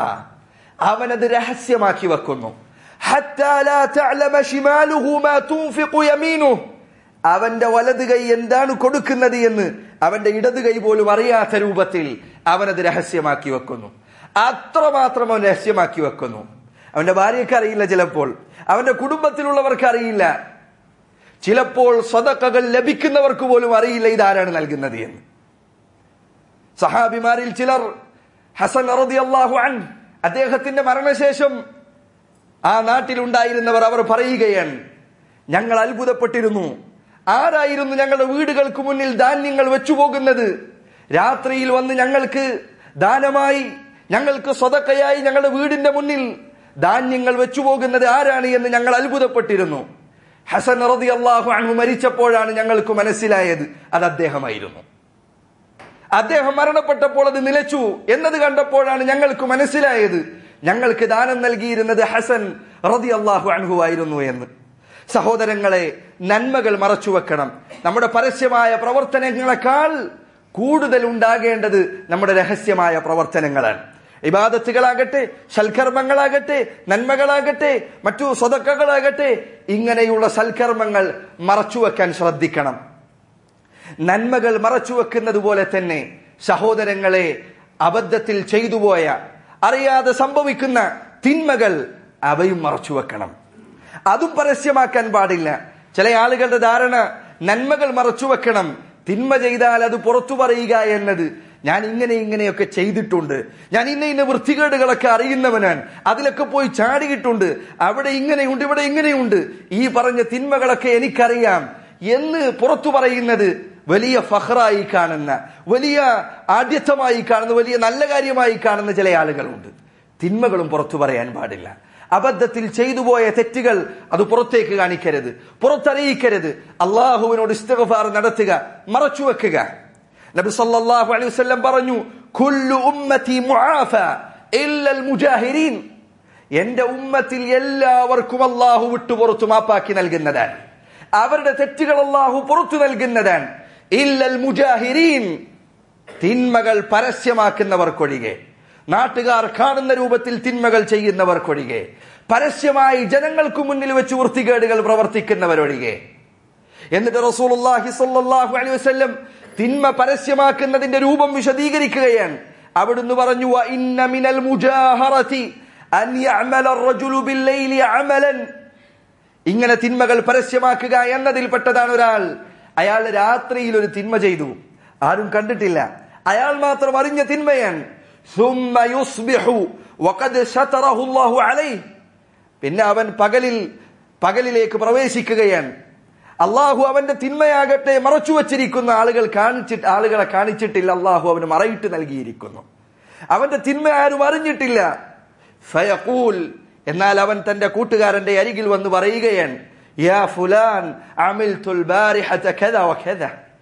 അവനത് രഹസ്യമാക്കി വെക്കുന്നു, ഹത്താ ലാ തഅലമ ശിമാലുഹു മാ തുൻഫിഖു യമീനുഹു, അവന്റെ വലത് കൈ എന്താണ് കൊടുക്കുന്നത് എന്ന് അവന്റെ ഇടത് കൈ പോലും അറിയാത്ത രൂപത്തിൽ അവനത് രഹസ്യമാക്കി വെക്കുന്നു. അത്രമാത്രം അവൻ രഹസ്യമാക്കി വെക്കുന്നു. അവന്റെ ഭാര്യയ്ക്ക് അറിയില്ല, ചിലപ്പോൾ അവന്റെ കുടുംബത്തിലുള്ളവർക്ക് അറിയില്ല, ചിലപ്പോൾ സദഖകൾ ലഭിക്കുന്നവർക്ക് പോലും അറിയില്ല ഇതാരാണ് നൽകുന്നത് എന്ന്. സഹാബിമാരിൽ ചിലർ, ഹസൻ റളിയല്ലാഹു അൻഹു, അദ്ദേഹത്തിന്റെ മരണശേഷം ആ നാട്ടിലുണ്ടായിരുന്നവർ അവർ പറയുകയാണ്, ഞങ്ങൾ അത്ഭുതപ്പെട്ടിരുന്നു, ആരായിരുന്നു ഞങ്ങളുടെ വീടുകൾക്ക് മുന്നിൽ ധാന്യങ്ങൾ വെച്ചുപോകുന്നത്? രാത്രിയിൽ വന്ന് ഞങ്ങൾക്ക് ദാനമായി, ഞങ്ങൾക്ക് സ്വതക്കയായി ഞങ്ങളുടെ വീടിന്റെ മുന്നിൽ ധാന്യങ്ങൾ വെച്ചുപോകുന്നത് ആരാണ് എന്ന് ഞങ്ങൾ അത്ഭുതപ്പെട്ടിരുന്നു. ഹസൻ റളിയല്ലാഹു അൻഹു മരിച്ചപ്പോഴാണ് ഞങ്ങൾക്ക് മനസ്സിലായത് അത് അദ്ദേഹമായിരുന്നു. അദ്ദേഹം മരണപ്പെട്ടപ്പോൾ അത് നിലച്ചു എന്നത് കണ്ടപ്പോഴാണ് ഞങ്ങൾക്ക് മനസ്സിലായത് ഞങ്ങൾക്ക് ദാനം നൽകിയിരുന്നത് ഹസൻ റളിയല്ലാഹു അൻഹു ആയിരുന്നു എന്ന്. സഹോദരങ്ങളെ, നന്മകൾ മറച്ചുവെക്കണം. നമ്മുടെ പരസ്യമായ പ്രവർത്തനങ്ങളെക്കാൾ കൂടുതൽ ഉണ്ടാകേണ്ടത് നമ്മുടെ രഹസ്യമായ പ്രവർത്തനങ്ങളാണ്. ഇബാദത്തുകളാകട്ടെ, സൽക്കർമ്മങ്ങളാകട്ടെ, നന്മകളാകട്ടെ, മറ്റു സ്വതക്കകളാകട്ടെ, ഇങ്ങനെയുള്ള സൽക്കർമ്മങ്ങൾ മറച്ചുവെക്കാൻ ശ്രദ്ധിക്കണം. നന്മകൾ മറച്ചുവെക്കുന്നത് പോലെ തന്നെ സഹോദരങ്ങളെ, അബദ്ധത്തിൽ ചെയ്തുപോയ, അറിയാതെ സംഭവിക്കുന്ന തിന്മകൾ അവയും മറച്ചുവെക്കണം. അതും പരസ്യമാക്കാൻ പാടില്ല. ചില ആളുകളുടെ ധാരണ നന്മകൾ മറച്ചുവെക്കണം, തിന്മ ചെയ്താൽ അത് പുറത്തു പറയുക എന്നത്. ഞാൻ ഇങ്ങനെ ഇങ്ങനെയൊക്കെ ചെയ്തിട്ടുണ്ട്, ഞാൻ ഇന്ന ഇന്ന വൃത്തികേടുകളൊക്കെ അറിയുന്നവനാണ്, അതിലൊക്കെ പോയി ചാടിയിട്ടുണ്ട്, അവിടെ ഇങ്ങനെയുണ്ട്, ഇവിടെ ഇങ്ങനെയുണ്ട്, ഈ പറഞ്ഞ തിന്മകളൊക്കെ എനിക്കറിയാം എന്ന് പുറത്തു പറയുന്നത് വലിയ ഫഖ്റായി കാണുന്ന, വലിയ ആഢ്യത്വമായി കാണുന്ന, വലിയ നല്ല കാര്യമായി കാണുന്ന ചില ആളുകളുണ്ട്. തിന്മകളും പുറത്തു പറയാൻ പാടില്ല. അബദ്ധത്തിൽ ചെയ്തുപോയ തെറ്റുകൾ അത് പുറത്തേക്ക് കാണിക്കരുത്, പുറത്തറിയിക്കരുത്. അള്ളാഹുവിനോട് ഇസ്തിഗ്ഫാർ നടത്തുക, മറച്ചുവെക്കുക. നബി സല്ലല്ലാഹു അലൈഹി വസല്ലം പറഞ്ഞു, കുല്ലു ഉമ്മത്തി മുആഫ ഇല്ലൽ മുജാഹിരീൻ, എന്റെ ഉമ്മത്തിൽ എല്ലാവർക്കും അള്ളാഹു വിട്ടുപുറത്തു മാപ്പാക്കി നൽകുന്നതാണ്, അവരുടെ തെറ്റുകൾ അള്ളാഹു പുറത്തു നൽകുന്നതാണ്. ഇല്ലൽ മുജാഹിരീൻ, തിന്മകൾ പരസ്യമാക്കുന്നവർക്കൊഴികെ, നാട്ടുകാർ കാണുന്ന രൂപത്തിൽ തിന്മകൾ ചെയ്യുന്നവർക്കൊഴികെ, പരസ്യമായി ജനങ്ങൾക്ക് മുന്നിൽ വെച്ച് വൃത്തികേടുകൾ പ്രവർത്തിക്കുന്നവരൊഴികെ. എന്നിട്ട് റസൂലുള്ളാഹി സ്വല്ലല്ലാഹു അലൈഹി വസല്ലം തിന്മ പരസ്യമാക്കുന്നതിന്റെ രൂപം വിശദീകരിക്കുകയാണ്. അവിടുന്ന് പറഞ്ഞു, വ ഇന്ന മിനൽ മുജാഹറതി അൻ യഅമല അർ-റജുലു ബിൽ-ലൈലി അമലൻ, ഇങ്ങനെ തിന്മകൾ പരസ്യമാക്കുക എന്നതിൽപ്പെട്ടതാണ് ഒരാൾ, അയാൾ രാത്രിയിൽ ഒരു തിന്മ ചെയ്തു, ആരും കണ്ടിട്ടില്ല, അയാൾ മാത്രം അറിഞ്ഞ തിന്മയാണ്. ثم يصبح وقد ستره الله عليه, പിന്നെ അവൻ പകലിൽ പകലിലേക്ക് പ്രവേശിക്കുകയാണ്, അള്ളാഹു അവന്റെ തിന്മയാകട്ടെ മറച്ചു വച്ചിരിക്കുന്ന ആളുകൾ കാണിച്ചിട്ട് ആളുകളെ കാണിച്ചിട്ടില്ല, അള്ളാഹു അവന് മറയിട്ട് നൽകിയിരിക്കുന്നു. അവന്റെ തിന്മ ആരും അറിഞ്ഞിട്ടില്ല. ഫയഖൂൽ, എന്നാൽ അവൻ തന്റെ കൂട്ടുകാരന്റെ അരികിൽ വന്ന് പറയുകയാണ്, യാ ഫുലാൻ അമിൽതുൽ ബാരിഹത കദ വകദ.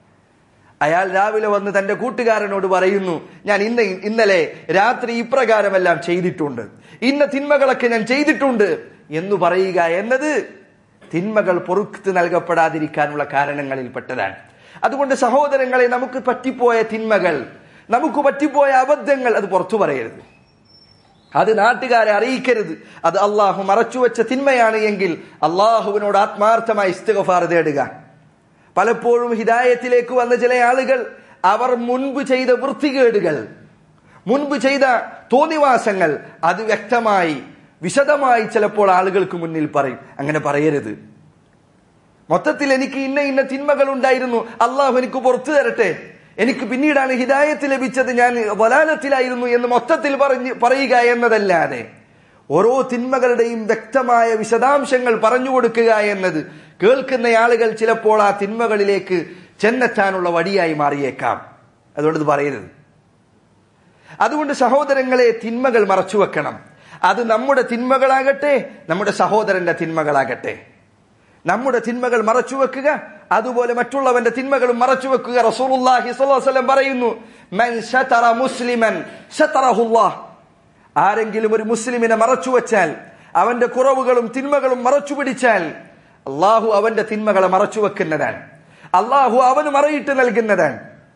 അയാൾ രാവിലെ വന്ന് തന്റെ കൂട്ടുകാരനോട് പറയുന്നു, ഞാൻ ഇന്ന് ഇന്നലെ രാത്രി ഇപ്രകാരമെല്ലാം ചെയ്തിട്ടുണ്ട്, ഇന്ന തിന്മകളൊക്കെ ഞാൻ ചെയ്തിട്ടുണ്ട് എന്ന് പറയുക എന്നത് തിന്മകൾ പൊറുത്ത് നൽകപ്പെടാതിരിക്കാനുള്ള കാരണങ്ങളിൽപ്പെട്ടതാണ്. അതുകൊണ്ട് സഹോദരങ്ങളെ, നമുക്ക് പറ്റിപ്പോയ തിന്മകൾ, നമുക്ക് പറ്റിപ്പോയ അബദ്ധങ്ങൾ അത് പുറത്തു പറയരുത്, അത് നാട്ടുകാരെ അറിയിക്കരുത്. അത് അള്ളാഹു മറച്ചുവെച്ച തിന്മയാണ് എങ്കിൽ അള്ളാഹുവിനോട് ആത്മാർത്ഥമായി ഇസ്തിഗ്ഫാർ തേടുക. പലപ്പോഴും ഹിദായത്തിലേക്ക് വന്ന ചില ആളുകൾ അവർ മുൻപ് ചെയ്ത വൃത്തികേടുകൾ, മുൻപ് ചെയ്ത തോന്നിവാസങ്ങൾ അത് വ്യക്തമായി വിശദമായി ചിലപ്പോൾ ആളുകൾക്ക് മുന്നിൽ പറയും. അങ്ങനെ പറയരുത്. മൊത്തത്തിൽ എനിക്ക് ഇന്ന ഇന്ന തിന്മകൾ ഉണ്ടായിരുന്നു, അള്ളാഹു എനിക്ക് പുറത്തു തരട്ടെ, എനിക്ക് പിന്നീടാണ് ഹിദായത്ത് ലഭിച്ചത്, ഞാൻ വലാലത്തിലായിരുന്നു എന്ന് മൊത്തത്തിൽ പറഞ്ഞ് പറയുക എന്നതല്ലാതെ ഓരോ തിന്മകളുടെയും വ്യക്തമായ വിശദാംശങ്ങൾ പറഞ്ഞു കൊടുക്കുക എന്നത് കേൾക്കുന്ന ആളുകൾ ചിലപ്പോൾ ആ തിന്മകളിലേക്ക് ചെന്നെത്താനുള്ള വടിയായി മാറിയേക്കാം. അതുകൊണ്ട് ഇത് പറയരുത്. അതുകൊണ്ട് സഹോദരങ്ങളെ, തിന്മകൾ മറച്ചു വെക്കണം. അത് നമ്മുടെ തിന്മകളാകട്ടെ, നമ്മുടെ സഹോദരന്റെ തിന്മകളാകട്ടെ. നമ്മുടെ തിന്മകൾ മറച്ചു വെക്കുക, അതുപോലെ മറ്റുള്ളവന്റെ തിന്മകളും മറച്ചു വെക്കുക. റസൂലുള്ളാഹി സ്വല്ലല്ലാഹു അലൈഹി വസല്ലം പറയുന്നു, മൻ ശതറ മുസ്ലിമൻ ശതറഹുല്ലാഹ്. ആരെങ്കിലും ഒരു മുസ്ലിമിനെ മറച്ചു വെച്ചാൽ, അവന്റെ കുറവുകളും തിന്മകളും മറച്ചു പിടിച്ചാൽ, അള്ളാഹു അവന്റെ തിന്മകളെ മറച്ചു വെക്കുന്നതാണ്, അള്ളാഹു അവന് മറയിട്ട് നൽകുന്നതാണ്.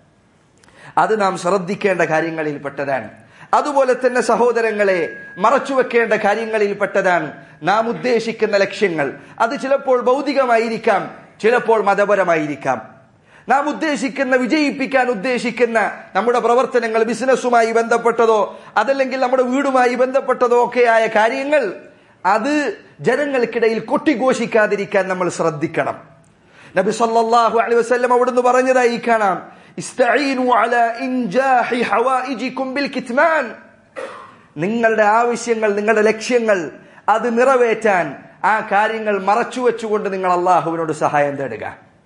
അത് നാം ശ്രദ്ധിക്കേണ്ട കാര്യങ്ങളിൽപ്പെട്ടതാണ്. അതുപോലെ തന്നെ സഹോദരങ്ങളെ, മറച്ചുവെക്കേണ്ട കാര്യങ്ങളിൽപ്പെട്ടതാണ് നാം ഉദ്ദേശിക്കുന്ന ലക്ഷ്യങ്ങൾ. അത് ചിലപ്പോൾ ഭൗതികമായിരിക്കാം, ചിലപ്പോൾ മതപരമായിരിക്കാം. നാം ഉദ്ദേശിക്കുന്ന, വിജയിപ്പിക്കാൻ ഉദ്ദേശിക്കുന്ന നമ്മുടെ പ്രവർത്തനങ്ങൾ ബിസിനസ്സുമായി ബന്ധപ്പെട്ടതോ അതല്ലെങ്കിൽ നമ്മുടെ വീടുമായി ബന്ധപ്പെട്ടതോ ഒക്കെയായ കാര്യങ്ങൾ, അത് ജനങ്ങൾക്കിടയിൽ കൊട്ടിഘോഷിക്കാതിരിക്കാൻ നമ്മൾ ശ്രദ്ധിക്കണം. നബി സല്ലല്ലാഹു അലൈഹി വസല്ലം അവിടുന്ന് പറഞ്ഞതായി കാണാം, ഇസ്തഈനു അലാ ഇൻജാഹി ഹവായിജികും ബിൽ കിത്മാൻ. നിങ്ങളുടെ ആവശ്യങ്ങൾ, നിങ്ങളുടെ ലക്ഷ്യങ്ങൾ അത് നിറവേറ്റാൻ ആ കാര്യങ്ങൾ മറച്ചു വെച്ചുകൊണ്ട് നിങ്ങൾ അള്ളാഹുവിനോട് സഹായം തേടുക.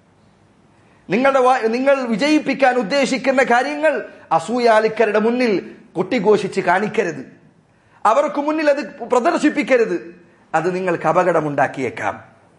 നിങ്ങളുടെ നിങ്ങൾ വിജയിപ്പിക്കാൻ ഉദ്ദേശിക്കുന്ന കാര്യങ്ങൾ അസൂയാലിക്കരുടെ മുന്നിൽ കൊട്ടിഘോഷിച്ച് കാണിക്കരുത്, അവർക്ക് മുന്നിൽ അത് പ്രദർശിപ്പിക്കരുത്. അത് നിങ്ങൾക്ക് അപകടമുണ്ടാക്കിയേക്കാം.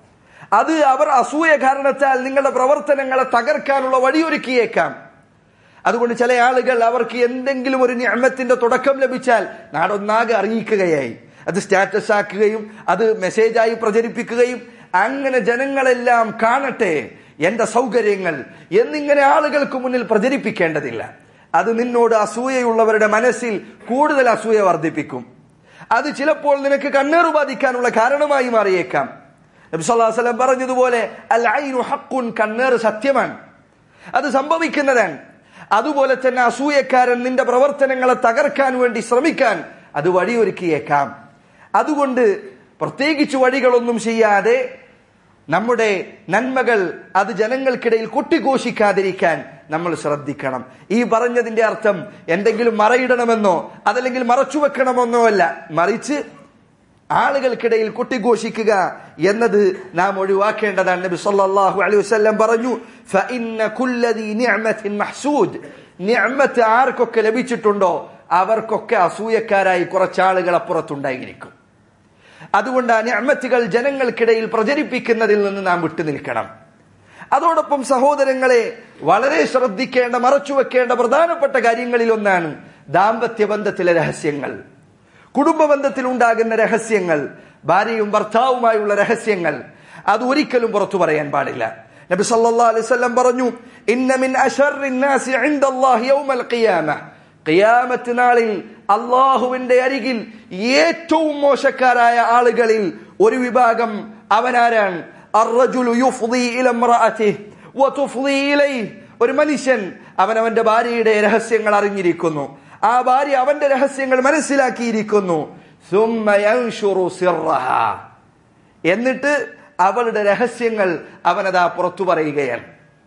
അത് അവർ അസൂയ കാരണത്താൽ നിങ്ങളുടെ പ്രവർത്തനങ്ങളെ തകർക്കാനുള്ള വഴിയൊരുക്കിയേക്കാം. അതുകൊണ്ട് ചില ആളുകൾ അവർക്ക് എന്തെങ്കിലും ഒരു നിഅമത്തിന്റെ തുടക്കം ലഭിച്ചാൽ നാടൊന്നാകെ അറിയിക്കുകയായി, അത് സ്റ്റാറ്റസ് ആക്കുകയും അത് മെസ്സേജായി പ്രചരിപ്പിക്കുകയും അങ്ങനെ ജനങ്ങളെല്ലാം കാണട്ടെ എന്റെ സൗകര്യങ്ങൾ എന്നിങ്ങനെ ആളുകൾക്ക് മുന്നിൽ പ്രചരിപ്പിക്കേണ്ടതില്ല. അത് നിന്നോട് അസൂയയുള്ളവരുടെ മനസ്സിൽ കൂടുതൽ അസൂയ വർദ്ധിപ്പിക്കും. അത് ചിലപ്പോൾ നിനക്ക് കണ്ണേറ് ബാധിക്കാനുള്ള കാരണമായി മാറിയേക്കാം. നബി സല്ലല്ലാഹു അലൈഹി വസല്ലം പറഞ്ഞതുപോലെ അൽ ഐനു ഹഖ്ഖുൻ, കണ്ണേറ് സത്യമാണ്, അത് സംഭവിക്കുന്നതാണ്. അതുപോലെ തന്നെ അസൂയക്കാരൻ നിന്റെ പ്രവർത്തനങ്ങളെ തകർക്കാൻ വേണ്ടി ശ്രമിക്കാൻ അത് വഴിയൊരുക്കിയേക്കാം. അതുകൊണ്ട് പ്രത്യേകിച്ച് വഴികളൊന്നും ചെയ്യാതെ നമ്മുടെ നന്മകൾ അത് ജനങ്ങൾക്കിടയിൽ കൊട്ടിഘോഷിക്കാതിരിക്കാൻ നമ്മൾ ശ്രദ്ധിക്കണം. ഈ പറഞ്ഞതിന്റെ അർത്ഥം എന്തെങ്കിലും മറയിടണമെന്നോ അതല്ലെങ്കിൽ മറച്ചു വെക്കണമെന്നോ അല്ല, മറിച്ച് ആളുകൾക്കിടയിൽ കൊട്ടിഘോഷിക്കുക എന്നത് നാം ഒഴിവാക്കേണ്ടതാണ്. നബി സല്ലല്ലാഹു അലൈഹി വസല്ലം പറഞ്ഞു, ഫഇന്ന കുല്ലദി നിഅമത്തിൻ മഹ്സൂദ്. നിഅമത്ത് ആർക്കൊക്കെ ലഭിച്ചിട്ടുണ്ടോ അവർക്കൊക്കെ അസൂയക്കാരായി കുറച്ചാളുകൾ അപ്പുറത്തുണ്ടായിരിക്കും. അതുകൊണ്ട് ആ നിഅമത്തുകൾ ജനങ്ങൾക്കിടയിൽ പ്രചരിപ്പിക്കുന്നതിൽ നിന്ന് നാം വിട്ടുനിൽക്കണം. അതോടൊപ്പം സഹോദരങ്ങളെ, വളരെ ശ്രദ്ധിക്കേണ്ട, മറച്ചുവെക്കേണ്ട പ്രധാനപ്പെട്ട കാര്യങ്ങളിൽ ഒന്നാണ് ദാമ്പത്യ ബന്ധത്തിലെ രഹസ്യങ്ങൾ, കുടുംബ ബന്ധത്തിൽ ഉണ്ടാകുന്ന രഹസ്യങ്ങൾ, ഭാര്യയും ഭർത്താവുമായുള്ള രഹസ്യങ്ങൾ. അത് ഒരിക്കലും പുറത്തു പറയാൻ പാടില്ല. നബി സല്ലല്ലാഹു അലൈഹി വസല്ലം പറഞ്ഞു, ഇന്ന മിൻ അശർറിൻ നാസി ഇൻദല്ലാഹി യൗമൽ ഖിയാമah. ഖിയാമത്ത് നാളിൽ അല്ലാഹുവിന്റെ അരികിൽ ഏറ്റവും മോശക്കാരായ ആളുകളിൽ ഒരു വിഭാഗം അവനാരാണ്? അർറജുലു യുഫ്ദി ഇലാ ഇംറഅതിഹി വതുഫ്ദി ഇലൈഹി. ഒരു മനുഷ്യൻ അവനവന്റെ ഭാര്യയുടെ രഹസ്യങ്ങൾ അറിഞ്ഞിരിക്കുന്നു, ആ ഭാര്യ അവന്റെ രഹസ്യങ്ങൾ മനസ്സിലാക്കിയിരിക്കുന്നു. സുമ്മ യൻശുറു സിർറഹാ. എന്നിട്ട് അവളുടെ രഹസ്യങ്ങൾ അവനതാ പുറത്തു പറയുകയാണ്.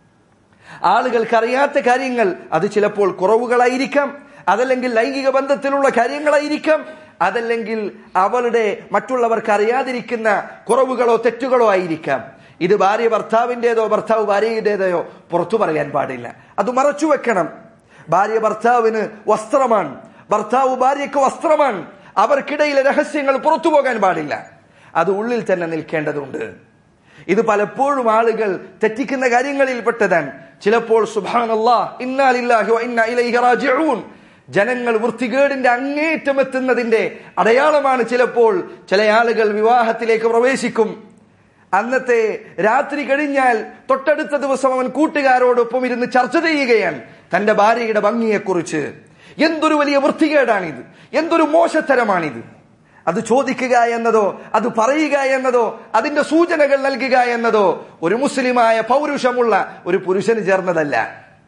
ആളുകൾക്കറിയാത്ത കാര്യങ്ങൾ, അത് ചിലപ്പോൾ കുറവുകളായിരിക്കാം, അതല്ലെങ്കിൽ ലൈംഗിക ബന്ധത്തിലുള്ള കാര്യങ്ങളായിരിക്കാം, അതല്ലെങ്കിൽ അവളുടെ മറ്റുള്ളവർക്ക് അറിയാതിരിക്കുന്ന കുറവുകളോ തെറ്റുകളോ ആയിരിക്കാം. ഇത് ഭാര്യ ഭർത്താവിൻ്റെതോ ഭർത്താവ് ഭാര്യയുടേതോ പുറത്തു പറയാൻ പാടില്ല, അത് മറച്ചു വെക്കണം. ഭാര്യ ഭർത്താവിന് വസ്ത്രമാണ്, ഭർത്താവ് ഭാര്യയ്ക്ക് വസ്ത്രമാണ്. അവർക്കിടയിലെ രഹസ്യങ്ങൾ പുറത്തു പോകാൻ പാടില്ല. അത് ഉള്ളിൽ തന്നെ നിൽക്കേണ്ടതുണ്ട്. ഇത് പലപ്പോഴും ആളുകൾ തെറ്റിക്കുന്ന കാര്യങ്ങളിൽപ്പെട്ടതാണ്. ചിലപ്പോൾ സുബ്ഹാനല്ലാഹ് ഇന്നാ ലില്ലാഹി വ ഇന്നാ ഇലൈഹി റാജിഊൻ, ജനങ്ങൾ വൃത്തികേടിന്റെ അങ്ങേറ്റം എത്തുന്നതിന്റെ അടയാളമാണ്. ചിലപ്പോൾ ചില ആളുകൾ വിവാഹത്തിലേക്ക് പ്രവേശിക്കും. അന്നത്തെ രാത്രി കഴിഞ്ഞാൽ തൊട്ടടുത്ത ദിവസം അവൻ കൂട്ടുകാരോടൊപ്പം ഇരുന്ന് ചർച്ച ചെയ്യുകയാണ് തന്റെ ഭാര്യയുടെ ഭംഗിയെക്കുറിച്ച്. എന്തൊരു വലിയ വൃത്തികേടാണിത്, എന്തൊരു മോശത്തരമാണിത്. അത് ചോദിക്കുക എന്നതോ അത് പറയുക എന്നതോ അതിന്റെ സൂചനകൾ നൽകുക എന്നതോ ഒരു മുസ്ലിമായ പൗരുഷമുള്ള ഒരു പുരുഷന് ചേർന്നതല്ല.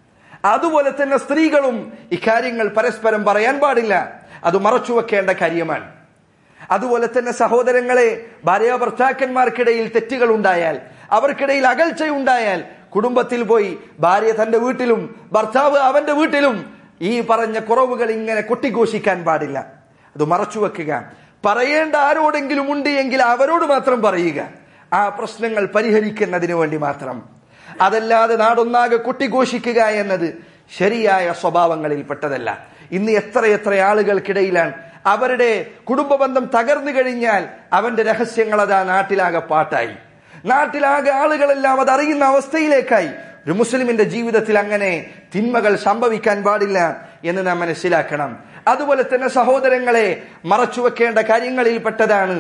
അതുപോലെ തന്നെ സ്ത്രീകളും ഇക്കാര്യങ്ങൾ പരസ്പരം പറയാൻ പാടില്ല. അത് മറച്ചുവെക്കേണ്ട കാര്യമാണ്. അതുപോലെ തന്നെ സഹോദരങ്ങളെ, ഭാര്യ ഭർത്താക്കന്മാർക്കിടയിൽ തെറ്റുകൾ ഉണ്ടായാൽ, അവർക്കിടയിൽ അകൽച്ചയുണ്ടായാൽ, കുടുംബത്തിൽ പോയി ഭാര്യ തന്റെ വീട്ടിലും ഭർത്താവ് അവന്റെ വീട്ടിലും ഈ പറഞ്ഞ കുറവുകൾ ഇങ്ങനെ കൊട്ടിഘോഷിക്കാൻ പാടില്ല. അത് മറച്ചുവെക്കുക. പറയേണ്ട ആരോടെങ്കിലും ഉണ്ട് എങ്കിൽ അവരോട് മാത്രം പറയുക, ആ പ്രശ്നങ്ങൾ പരിഹരിക്കുന്നതിന് വേണ്ടി മാത്രം. അതല്ലാതെ നാടൊന്നാകെ കൊട്ടിഘോഷിക്കുക എന്നത് ശരിയായ സ്വഭാവങ്ങളിൽപ്പെട്ടതല്ല. ഇന്ന് എത്ര എത്ര ആളുകൾക്കിടയിലാണ് അവരുടെ കുടുംബ ബന്ധം തകർന്നു കഴിഞ്ഞാൽ അവന്റെ രഹസ്യങ്ങൾ അതാ നാട്ടിലാകെ പാട്ടായി, നാട്ടിലാകെ ആളുകളെല്ലാം അത് അറിയുന്ന അവസ്ഥയിലേക്കായി. ഒരു മുസ്ലിമിന്റെ ജീവിതത്തിൽ അങ്ങനെ തിന്മകൾ സംഭവിക്കാൻ പാടില്ല എന്ന് നാം മനസ്സിലാക്കണം. അതുപോലെ തന്നെ സഹോദരങ്ങളെ, മറച്ചുവെക്കേണ്ട കാര്യങ്ങളിൽപ്പെട്ടതാണ്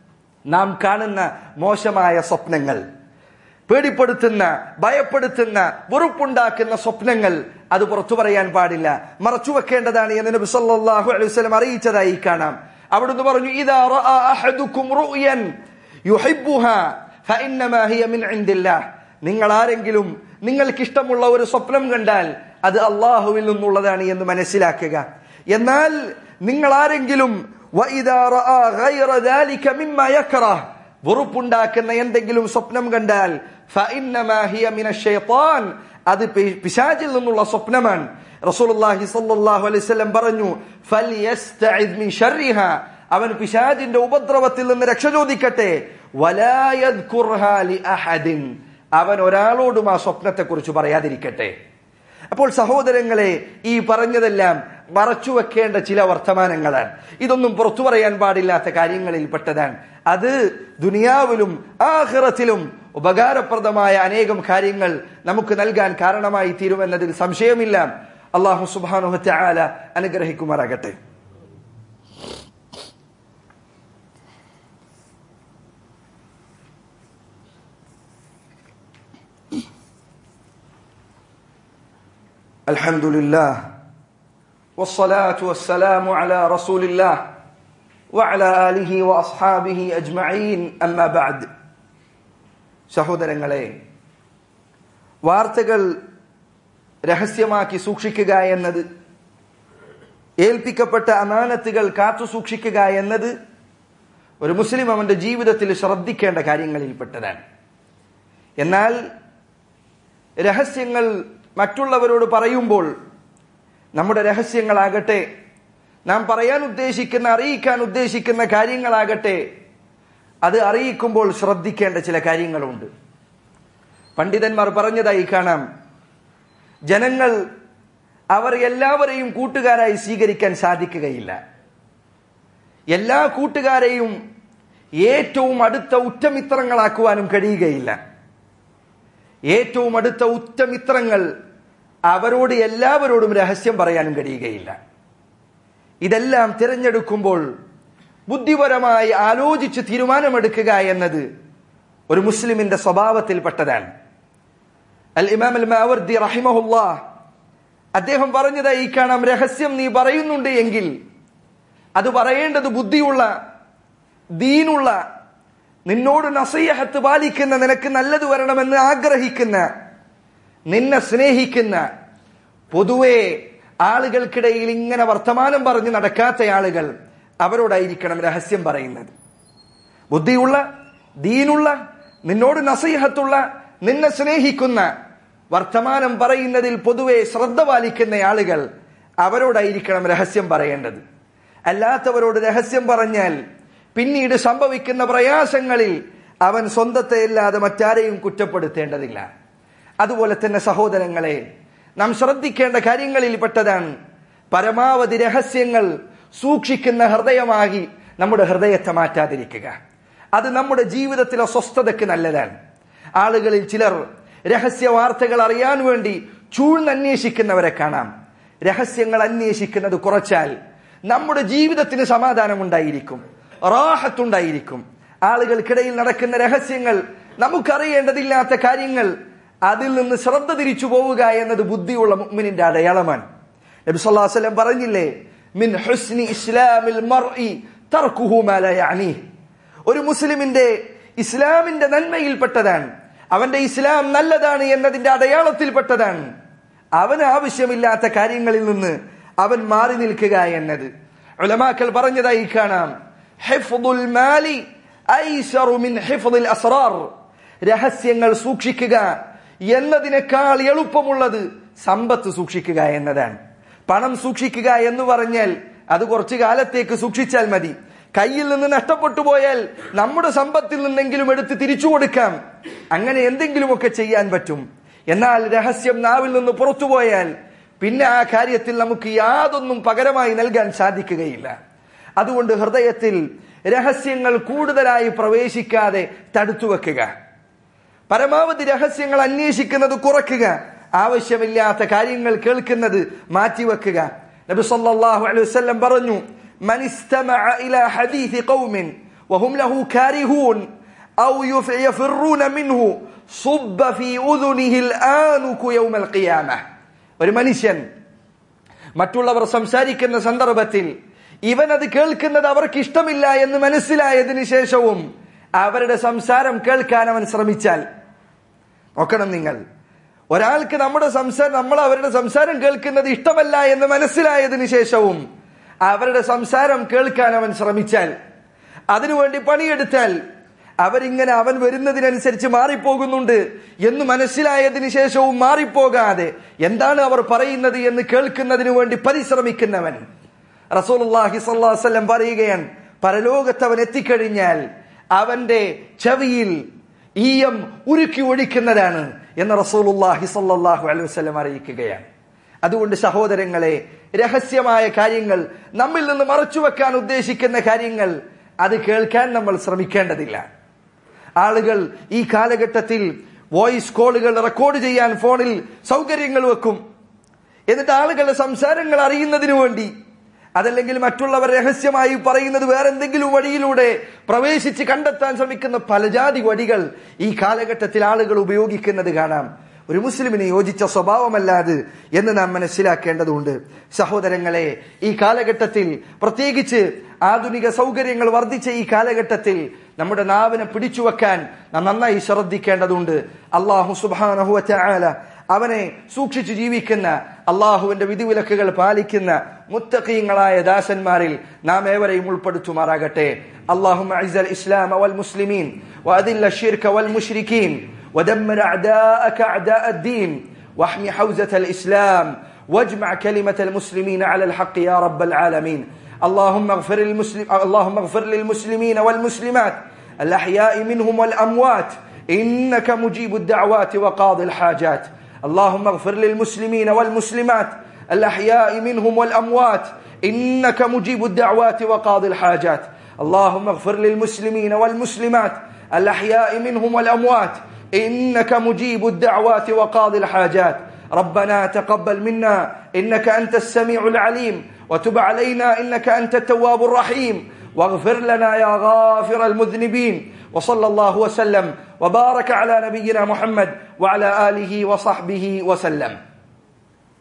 നാം കാണുന്ന മോശമായ സ്വപ്നങ്ങൾ. പേടിപ്പെടുത്തുന്ന, ഭയപ്പെടുത്തുന്ന, വെറുപ്പുണ്ടാക്കുന്ന സ്വപ്നങ്ങൾ അത് പുറത്തു പറയാൻ പാടില്ല, മറച്ചുവെക്കേണ്ടതാണ് എന്ന് നബി സല്ലല്ലാഹു അലൈഹി വസല്ലം അറിയിച്ചതായി കാണാം. അവിടുന്ന് പറഞ്ഞു, ഇദാ റഅ അഹദുകും റുയൻ യുഹിബ്ബുഹാ ഫഇന്നമാ ഹിയ മിൻ ഇൻദില്ലാഹ്. നിങ്ങൾ ആരെങ്കിലും നിങ്ങൾക്ക് ഇഷ്ടമുള്ള ഒരു സ്വപ്നം കണ്ടാൽ അത് അല്ലാഹുവിൽ നിന്നുള്ളതാണ് എന്ന് മനസ്സിലാക്കുക. എന്നാൽ നിങ്ങൾ ആരെങ്കിലും വഇദാ റഅ ഗൈറ ദാലിക മിമ്മാ യക്റഹ്, വെറുപ്പുണ്ടാക്കുന്ന എന്തെങ്കിലും സ്വപ്നം കണ്ടാൽ ഫഇന്നമാ ഹിയ മിനശ് ശൈത്താൻ, അത് പിശാചിൽ നിന്നുള്ള സ്വപ്നമാണ്. റസൂലുള്ളാഹി സ്വല്ലല്ലാഹു അലൈഹി വസല്ലം പറഞ്ഞു, ഫൽയസ്തഇദ് മിൻ ശർരിഹാ, അവൻ പിശാചിന്റെ ഉപദ്രവത്തിൽ നിന്ന് രക്ഷ ചോദിക്കട്ടെ. വലാ യദ്കുർഹാ ലിഅഹദിൻ, അവൻ ഒരാളോടും ആ സ്വപ്നത്തെ കുറിച്ച് പറയാതിരിക്കട്ടെ. അപ്പോൾ സഹോദരങ്ങളെ, ഈ പറഞ്ഞതെല്ലാം മറച്ചുവെക്കേണ്ട ചില വർത്തമാനങ്ങളാണ്. ഇതൊന്നും പുറത്തു പറയാൻ പാടില്ലാത്ത കാര്യങ്ങളിൽപ്പെട്ടതാണ്. അത് ദുനിയാവിലും ആഖിറത്തിലും ഉപകാരപ്രദമായ അനേകം കാര്യങ്ങൾ നമുക്ക് നൽകാൻ കാരണമായി തീരുമെന്നതിൽ സംശയമില്ല. അല്ലാഹു സുബ്ഹാനഹു വ തആല അനുഗ്രഹിക്കുമാറാകട്ടെ. അൽഹംദുലില്ലാഹ് വസ്സലാത്തു വസ്സലാമു അലാ റസൂലില്ലാഹ് വഅലാ ആലിഹി വഅസ്ഹാബിഹി അജ്മഈൻ, അമ്മാ ബഅദ്. സഹോദരങ്ങളെ, വാർത്തകൾ രഹസ്യമാക്കി സൂക്ഷിക്കുക എന്നത്, ഏൽപ്പിക്കപ്പെട്ട അമാനത്തുകൾ കാത്തു സൂക്ഷിക്കുക എന്നത് ഒരു മുസ്ലിം അവന്റെ ജീവിതത്തിൽ ശ്രദ്ധിക്കേണ്ട കാര്യങ്ങളിൽപ്പെട്ടതാണ്. എന്നാൽ രഹസ്യങ്ങൾ മറ്റുള്ളവരോട് പറയുമ്പോൾ നമ്മുടെ രഹസ്യങ്ങളാകട്ടെ, നാം പറയാൻ ഉദ്ദേശിക്കുന്ന, അറിയിക്കാൻ ഉദ്ദേശിക്കുന്ന കാര്യങ്ങളാകട്ടെ, അത് അറിയിക്കുമ്പോൾ ശ്രദ്ധിക്കേണ്ട ചില കാര്യങ്ങളുണ്ട്. പണ്ഡിതന്മാർ പറഞ്ഞതായി കാണാം, ജനങ്ങൾ അവർ എല്ലാവരെയും കൂട്ടുകാരായി സ്വീകരിക്കാൻ സാധിക്കുകയില്ല. എല്ലാ കൂട്ടുകാരെയും ഏറ്റവും അടുത്ത ഉറ്റമിത്രങ്ങളാക്കുവാനും കഴിയുകയില്ല. ഏറ്റവും അടുത്ത ഉറ്റമിത്രങ്ങൾ അവരോട് എല്ലാവരോടും രഹസ്യം പറയാനും കഴിയുകയില്ല. ഇതെല്ലാം തിരഞ്ഞെടുക്കുമ്പോൾ ബുദ്ധിപരമായി ആലോചിച്ച് തീരുമാനമെടുക്കുക എന്നത് ഒരു മുസ്ലിമിന്റെ സ്വഭാവത്തിൽപ്പെട്ടതാണ്. അൽ ഇമാം അൽ മാവർദി റഹിമഹുല്ലാഹ് അദ്ദേഹം പറഞ്ഞതായി കാണാം, രഹസ്യം നീ പറയുന്നുണ്ട് എങ്കിൽ അത് പറയേണ്ടത് ബുദ്ധിയുള്ള, ദീനുള്ള, നിന്നോട് നസീഹത്ത് പാലിക്കുന്ന, നിനക്ക് നല്ലത് വരണമെന്ന് ആഗ്രഹിക്കുന്ന, നിന്നെ സ്നേഹിക്കുന്ന, പൊതുവെ ആളുകൾക്കിടയിൽ ഇങ്ങനെ വർത്തമാനം പറഞ്ഞ് നടക്കാത്ത ആളുകൾ, അവരോടായിരിക്കണം രഹസ്യം പറയുന്നത്. ബുദ്ധിയുള്ള, ദീനുള്ള, നിന്നോട് നസീഹത്തുള്ള, നിന്നെ സ്നേഹിക്കുന്ന, വർത്തമാനം പറയുന്നതിൽ പൊതുവെ ശ്രദ്ധ പാലിക്കുന്ന ആളുകൾ, അവരോടായിരിക്കണം രഹസ്യം പറയേണ്ടത്. അല്ലാത്തവരോട് രഹസ്യം പറഞ്ഞാൽ പിന്നീട് സംഭവിക്കുന്ന പ്രയാസങ്ങളിൽ അവൻ സ്വന്തത്തെ അല്ലാതെ മറ്റാരെയും കുറ്റപ്പെടുത്തേണ്ടതില്ല. അതുപോലെ തന്നെ സഹോദരങ്ങളെ, നാം ശ്രദ്ധിക്കേണ്ട കാര്യങ്ങളിൽ പെട്ടതാണ് പരമാവധി രഹസ്യങ്ങൾ സൂക്ഷിക്കുന്ന ഹൃദയമാക്കി നമ്മുടെ ഹൃദയത്തെ മാറ്റാതിരിക്കുക. അത് നമ്മുടെ ജീവിതത്തിലെ സ്വസ്ഥതയ്ക്ക് നല്ലതാണ്. ആളുകളിൽ ചിലർ രഹസ്യ വാർത്തകൾ അറിയാൻ വേണ്ടി ചൂഴ്ന്നന്വേഷിക്കുന്നവരെ കാണാം. രഹസ്യങ്ങൾ അന്വേഷിക്കുന്നത് കുറച്ചാൽ നമ്മുടെ ജീവിതത്തിന് സമാധാനമുണ്ടായിരിക്കും, റാഹത്തുണ്ടായിരിക്കും. ആളുകൾക്കിടയിൽ നടക്കുന്ന രഹസ്യങ്ങൾ, നമുക്കറിയേണ്ടതില്ലാത്ത കാര്യങ്ങൾ, അതിൽ നിന്ന് ശ്രദ്ധ തിരിച്ചു പോവുക എന്നത് ബുദ്ധിയുള്ള മുഅ്മിനിന്റെ അടയാളമാണ്. നബി സല്ലല്ലാഹു അലൈഹി വസല്ലം പറഞ്ഞില്ലേ, മിൻ ഹുസ്നി ഇസ്ലാമിൽ മർഇ തർക്കുഹു മാ ലാ യഅനീഹ്. ഒരു മുസ്ലിമിന്റെ ഇസ്ലാമിന്റെ നന്മയിൽപ്പെട്ടതാണ്, അവന്റെ ഇസ്ലാം നല്ലതാണ് എന്നതിന്റെ അടയാളത്തിൽപ്പെട്ടതാണ് അവന് ആവശ്യമില്ലാത്ത കാര്യങ്ങളിൽ നിന്ന് അവൻ മാറി നിൽക്കുക എന്നത്. ഉലമാക്കൾ പറഞ്ഞതായി കാണാം, ഹിഫ്ദുൽ മാലി ഐസറു മിൻ ഹിഫ്ദിൽ അസ്റാർ. രഹസ്യങ്ങൾ സൂക്ഷിക്കുക എന്നതിനേക്കാൾ എളുപ്പമുള്ളത് സമ്പത്ത് സൂക്ഷിക്കുക എന്നതാണ്. പണം സൂക്ഷിക്കുക എന്ന് പറഞ്ഞാൽ അത് കുറച്ചു കാലത്തേക്ക് സൂക്ഷിച്ചാൽ മതി. കയ്യിൽ നിന്ന് നഷ്ടപ്പെട്ടു പോയാൽ നമ്മുടെ സമ്പത്തിൽ നിന്നെങ്കിലും എടുത്ത് തിരിച്ചു കൊടുക്കാം, അങ്ങനെ എന്തെങ്കിലുമൊക്കെ ചെയ്യാൻ പറ്റും. എന്നാൽ രഹസ്യം നാവിൽ നിന്ന് പുറത്തുപോയാൽ പിന്നെ ആ കാര്യത്തിൽ നമുക്ക് യാതൊന്നും പകരമായി നൽകാൻ സാധിക്കുകയില്ല. അതുകൊണ്ട് ഹൃദയത്തിൽ രഹസ്യങ്ങൾ കൂടുതലായി പ്രവേശിക്കാതെ തടുത്തു വെക്കുക. പരമാവധി രഹസ്യങ്ങൾ അന്വേഷിക്കുന്നത് കുറയ്ക്കുക. ആവശ്യമില്ലാത്ത കാര്യങ്ങൾ കേൾക്കുന്നത് മാറ്റിവെക്കുക. നബി സല്ലല്ലാഹു അലൈഹി വസല്ലം പറഞ്ഞു, മൻ ഇസ്തമഅ ഇലാ ഹദീഥി ഖൗമിൻ വഹും ലഹു കാരിഹൂൻ ഔ യഫിറൂന മിൻഹു സുബ്ബ ഫീ ഉദുനിഹിൽ ആനുകു യൗമൽ ഖിയാമഹ. ഒരു മനുഷ്യൻ മറ്റുള്ളവർ സംസാരിക്കുന്ന സന്ദർഭത്തിൽ ഇവൻ അത് കേൾക്കുന്നത് അവർക്ക് ഇഷ്ടമില്ല എന്ന് മനസ്സിലായതിനു ശേഷവും അവരുടെ സംസാരം കേൾക്കാൻ അവൻ ശ്രമിച്ചാൽ, നോക്കണം നിങ്ങൾ, ഒരാൾക്ക് നമ്മുടെ സംസാരം നമ്മൾ അവരുടെ സംസാരം കേൾക്കുന്നത് ഇഷ്ടമല്ല എന്ന് മനസ്സിലായതിനു ശേഷവും അവരുടെ സംസാരം കേൾക്കാൻ അവൻ ശ്രമിച്ചാൽ, അതിനുവേണ്ടി പണിയെടുത്താൽ, അവരിങ്ങനെ അവൻ വരുന്നതിനനുസരിച്ച് മാറിപ്പോകുന്നുണ്ട് എന്ന് മനസ്സിലായതിനു ശേഷവും മാറിപ്പോകാതെ എന്താണ് അവർ പറയുന്നത് എന്ന് കേൾക്കുന്നതിനു വേണ്ടി പരിശ്രമിക്കുന്നവൻ, റസൂലുള്ളാഹി സ്വല്ലല്ലാഹു അലൈഹി വസല്ലം പറയുകയാണ്, പരലോകത്തവൻ എത്തിക്കഴിഞ്ഞാൽ അവന്റെ ചെവിയിൽ ഈയം ഉരുക്കി ഒഴിക്കുന്നതാണ് എന്ന് റസൂലുള്ളാഹി സ്വല്ലല്ലാഹു അലൈഹി വസല്ലം അറിയിക്കുകയാണ്. അതുകൊണ്ട് സഹോദരങ്ങളെ, രഹസ്യമായ കാര്യങ്ങൾ, നമ്മിൽ നിന്ന് മറച്ചുവെക്കാൻ ഉദ്ദേശിക്കുന്ന കാര്യങ്ങൾ, അത് കേൾക്കാൻ നമ്മൾ ശ്രമിക്കേണ്ടതില്ല. ആളുകൾ ഈ കാലഘട്ടത്തിൽ വോയിസ് കോളുകൾ റെക്കോർഡ് ചെയ്യാൻ ഫോണിൽ സൗകര്യങ്ങൾ വെക്കും. എന്നിട്ട് ആളുകളുടെ സംസാരങ്ങൾ അറിയുന്നതിനു വേണ്ടി, അതല്ലെങ്കിൽ മറ്റുള്ളവർ രഹസ്യമായി പറയുന്നത് വേറെന്തെങ്കിലും വഴിയിലൂടെ പ്രവേശിച്ച് കണ്ടെത്താൻ ശ്രമിക്കുന്ന പലജാതി വഴികൾ ഈ കാലഘട്ടത്തിൽ ആളുകൾ ഉപയോഗിക്കുന്നത് കാണാം. ഒരു മുസ്ലിമിന് യോജിച്ച സ്വഭാവമല്ലാത് എന്ന് നാം മനസ്സിലാക്കേണ്ടതുണ്ട്. സഹോദരങ്ങളെ, ഈ കാലഘട്ടത്തിൽ, പ്രത്യേകിച്ച് ആധുനിക സൗകര്യങ്ങൾ വർദ്ധിച്ച ഈ കാലഘട്ടത്തിൽ നമ്മുടെ നാവിനെ പിടിച്ചു വെക്കാൻ നാം നന്നായി ശ്രദ്ധിക്കേണ്ടതുണ്ട്. അല്ലാഹു സുബ്ഹാനഹു വ തആല അവനെ സൂക്ഷിച്ചു ജീവിക്കുന്ന, അള്ളാഹുവിന്റെ വിധിവിലക്കുകൾ പാലിക്കുന്ന മുത്തഖീങ്ങളായ ദാസന്മാരിൽ നാം ഏവരെയും ഉൾപ്പെടുത്തുമാറാകട്ടെ. അല്ലാഹുമ്മ അഇസ്സൽ ഇസ്ലാമ വൽ മുസ്ലിമീൻ വഅദില്ല الشرك والمشركين ودمر أعداءك أعداء الدين واحمي حوزة الإسلام واجمع كلمة المسلمين على الحق يا رب العالمين. اللهم اغفر للمسلم اللهم اغفر للمسلمين والمسلمات الأحياء منهم والأموات إنك مجيب الدعوات وقاضي الحاجات. اللهم اغفر للمسلمين والمسلمات الأحياء منهم والأموات إنك مجيب الدعوات وقاضي الحاجات. اللهم اغفر للمسلمين والمسلمات الأحياء منهم والأموات إنك مجيب الدعوات وقاضي الحاجات. ربنا تقبل منا إنك أنت السميع العليم وتب علينا إنك أنت التواب الرحيم واغفر لنا يا غافر المذنبين. وصلى الله وسلم وبارك على نبينا محمد وعلى آله وصحبه وسلم.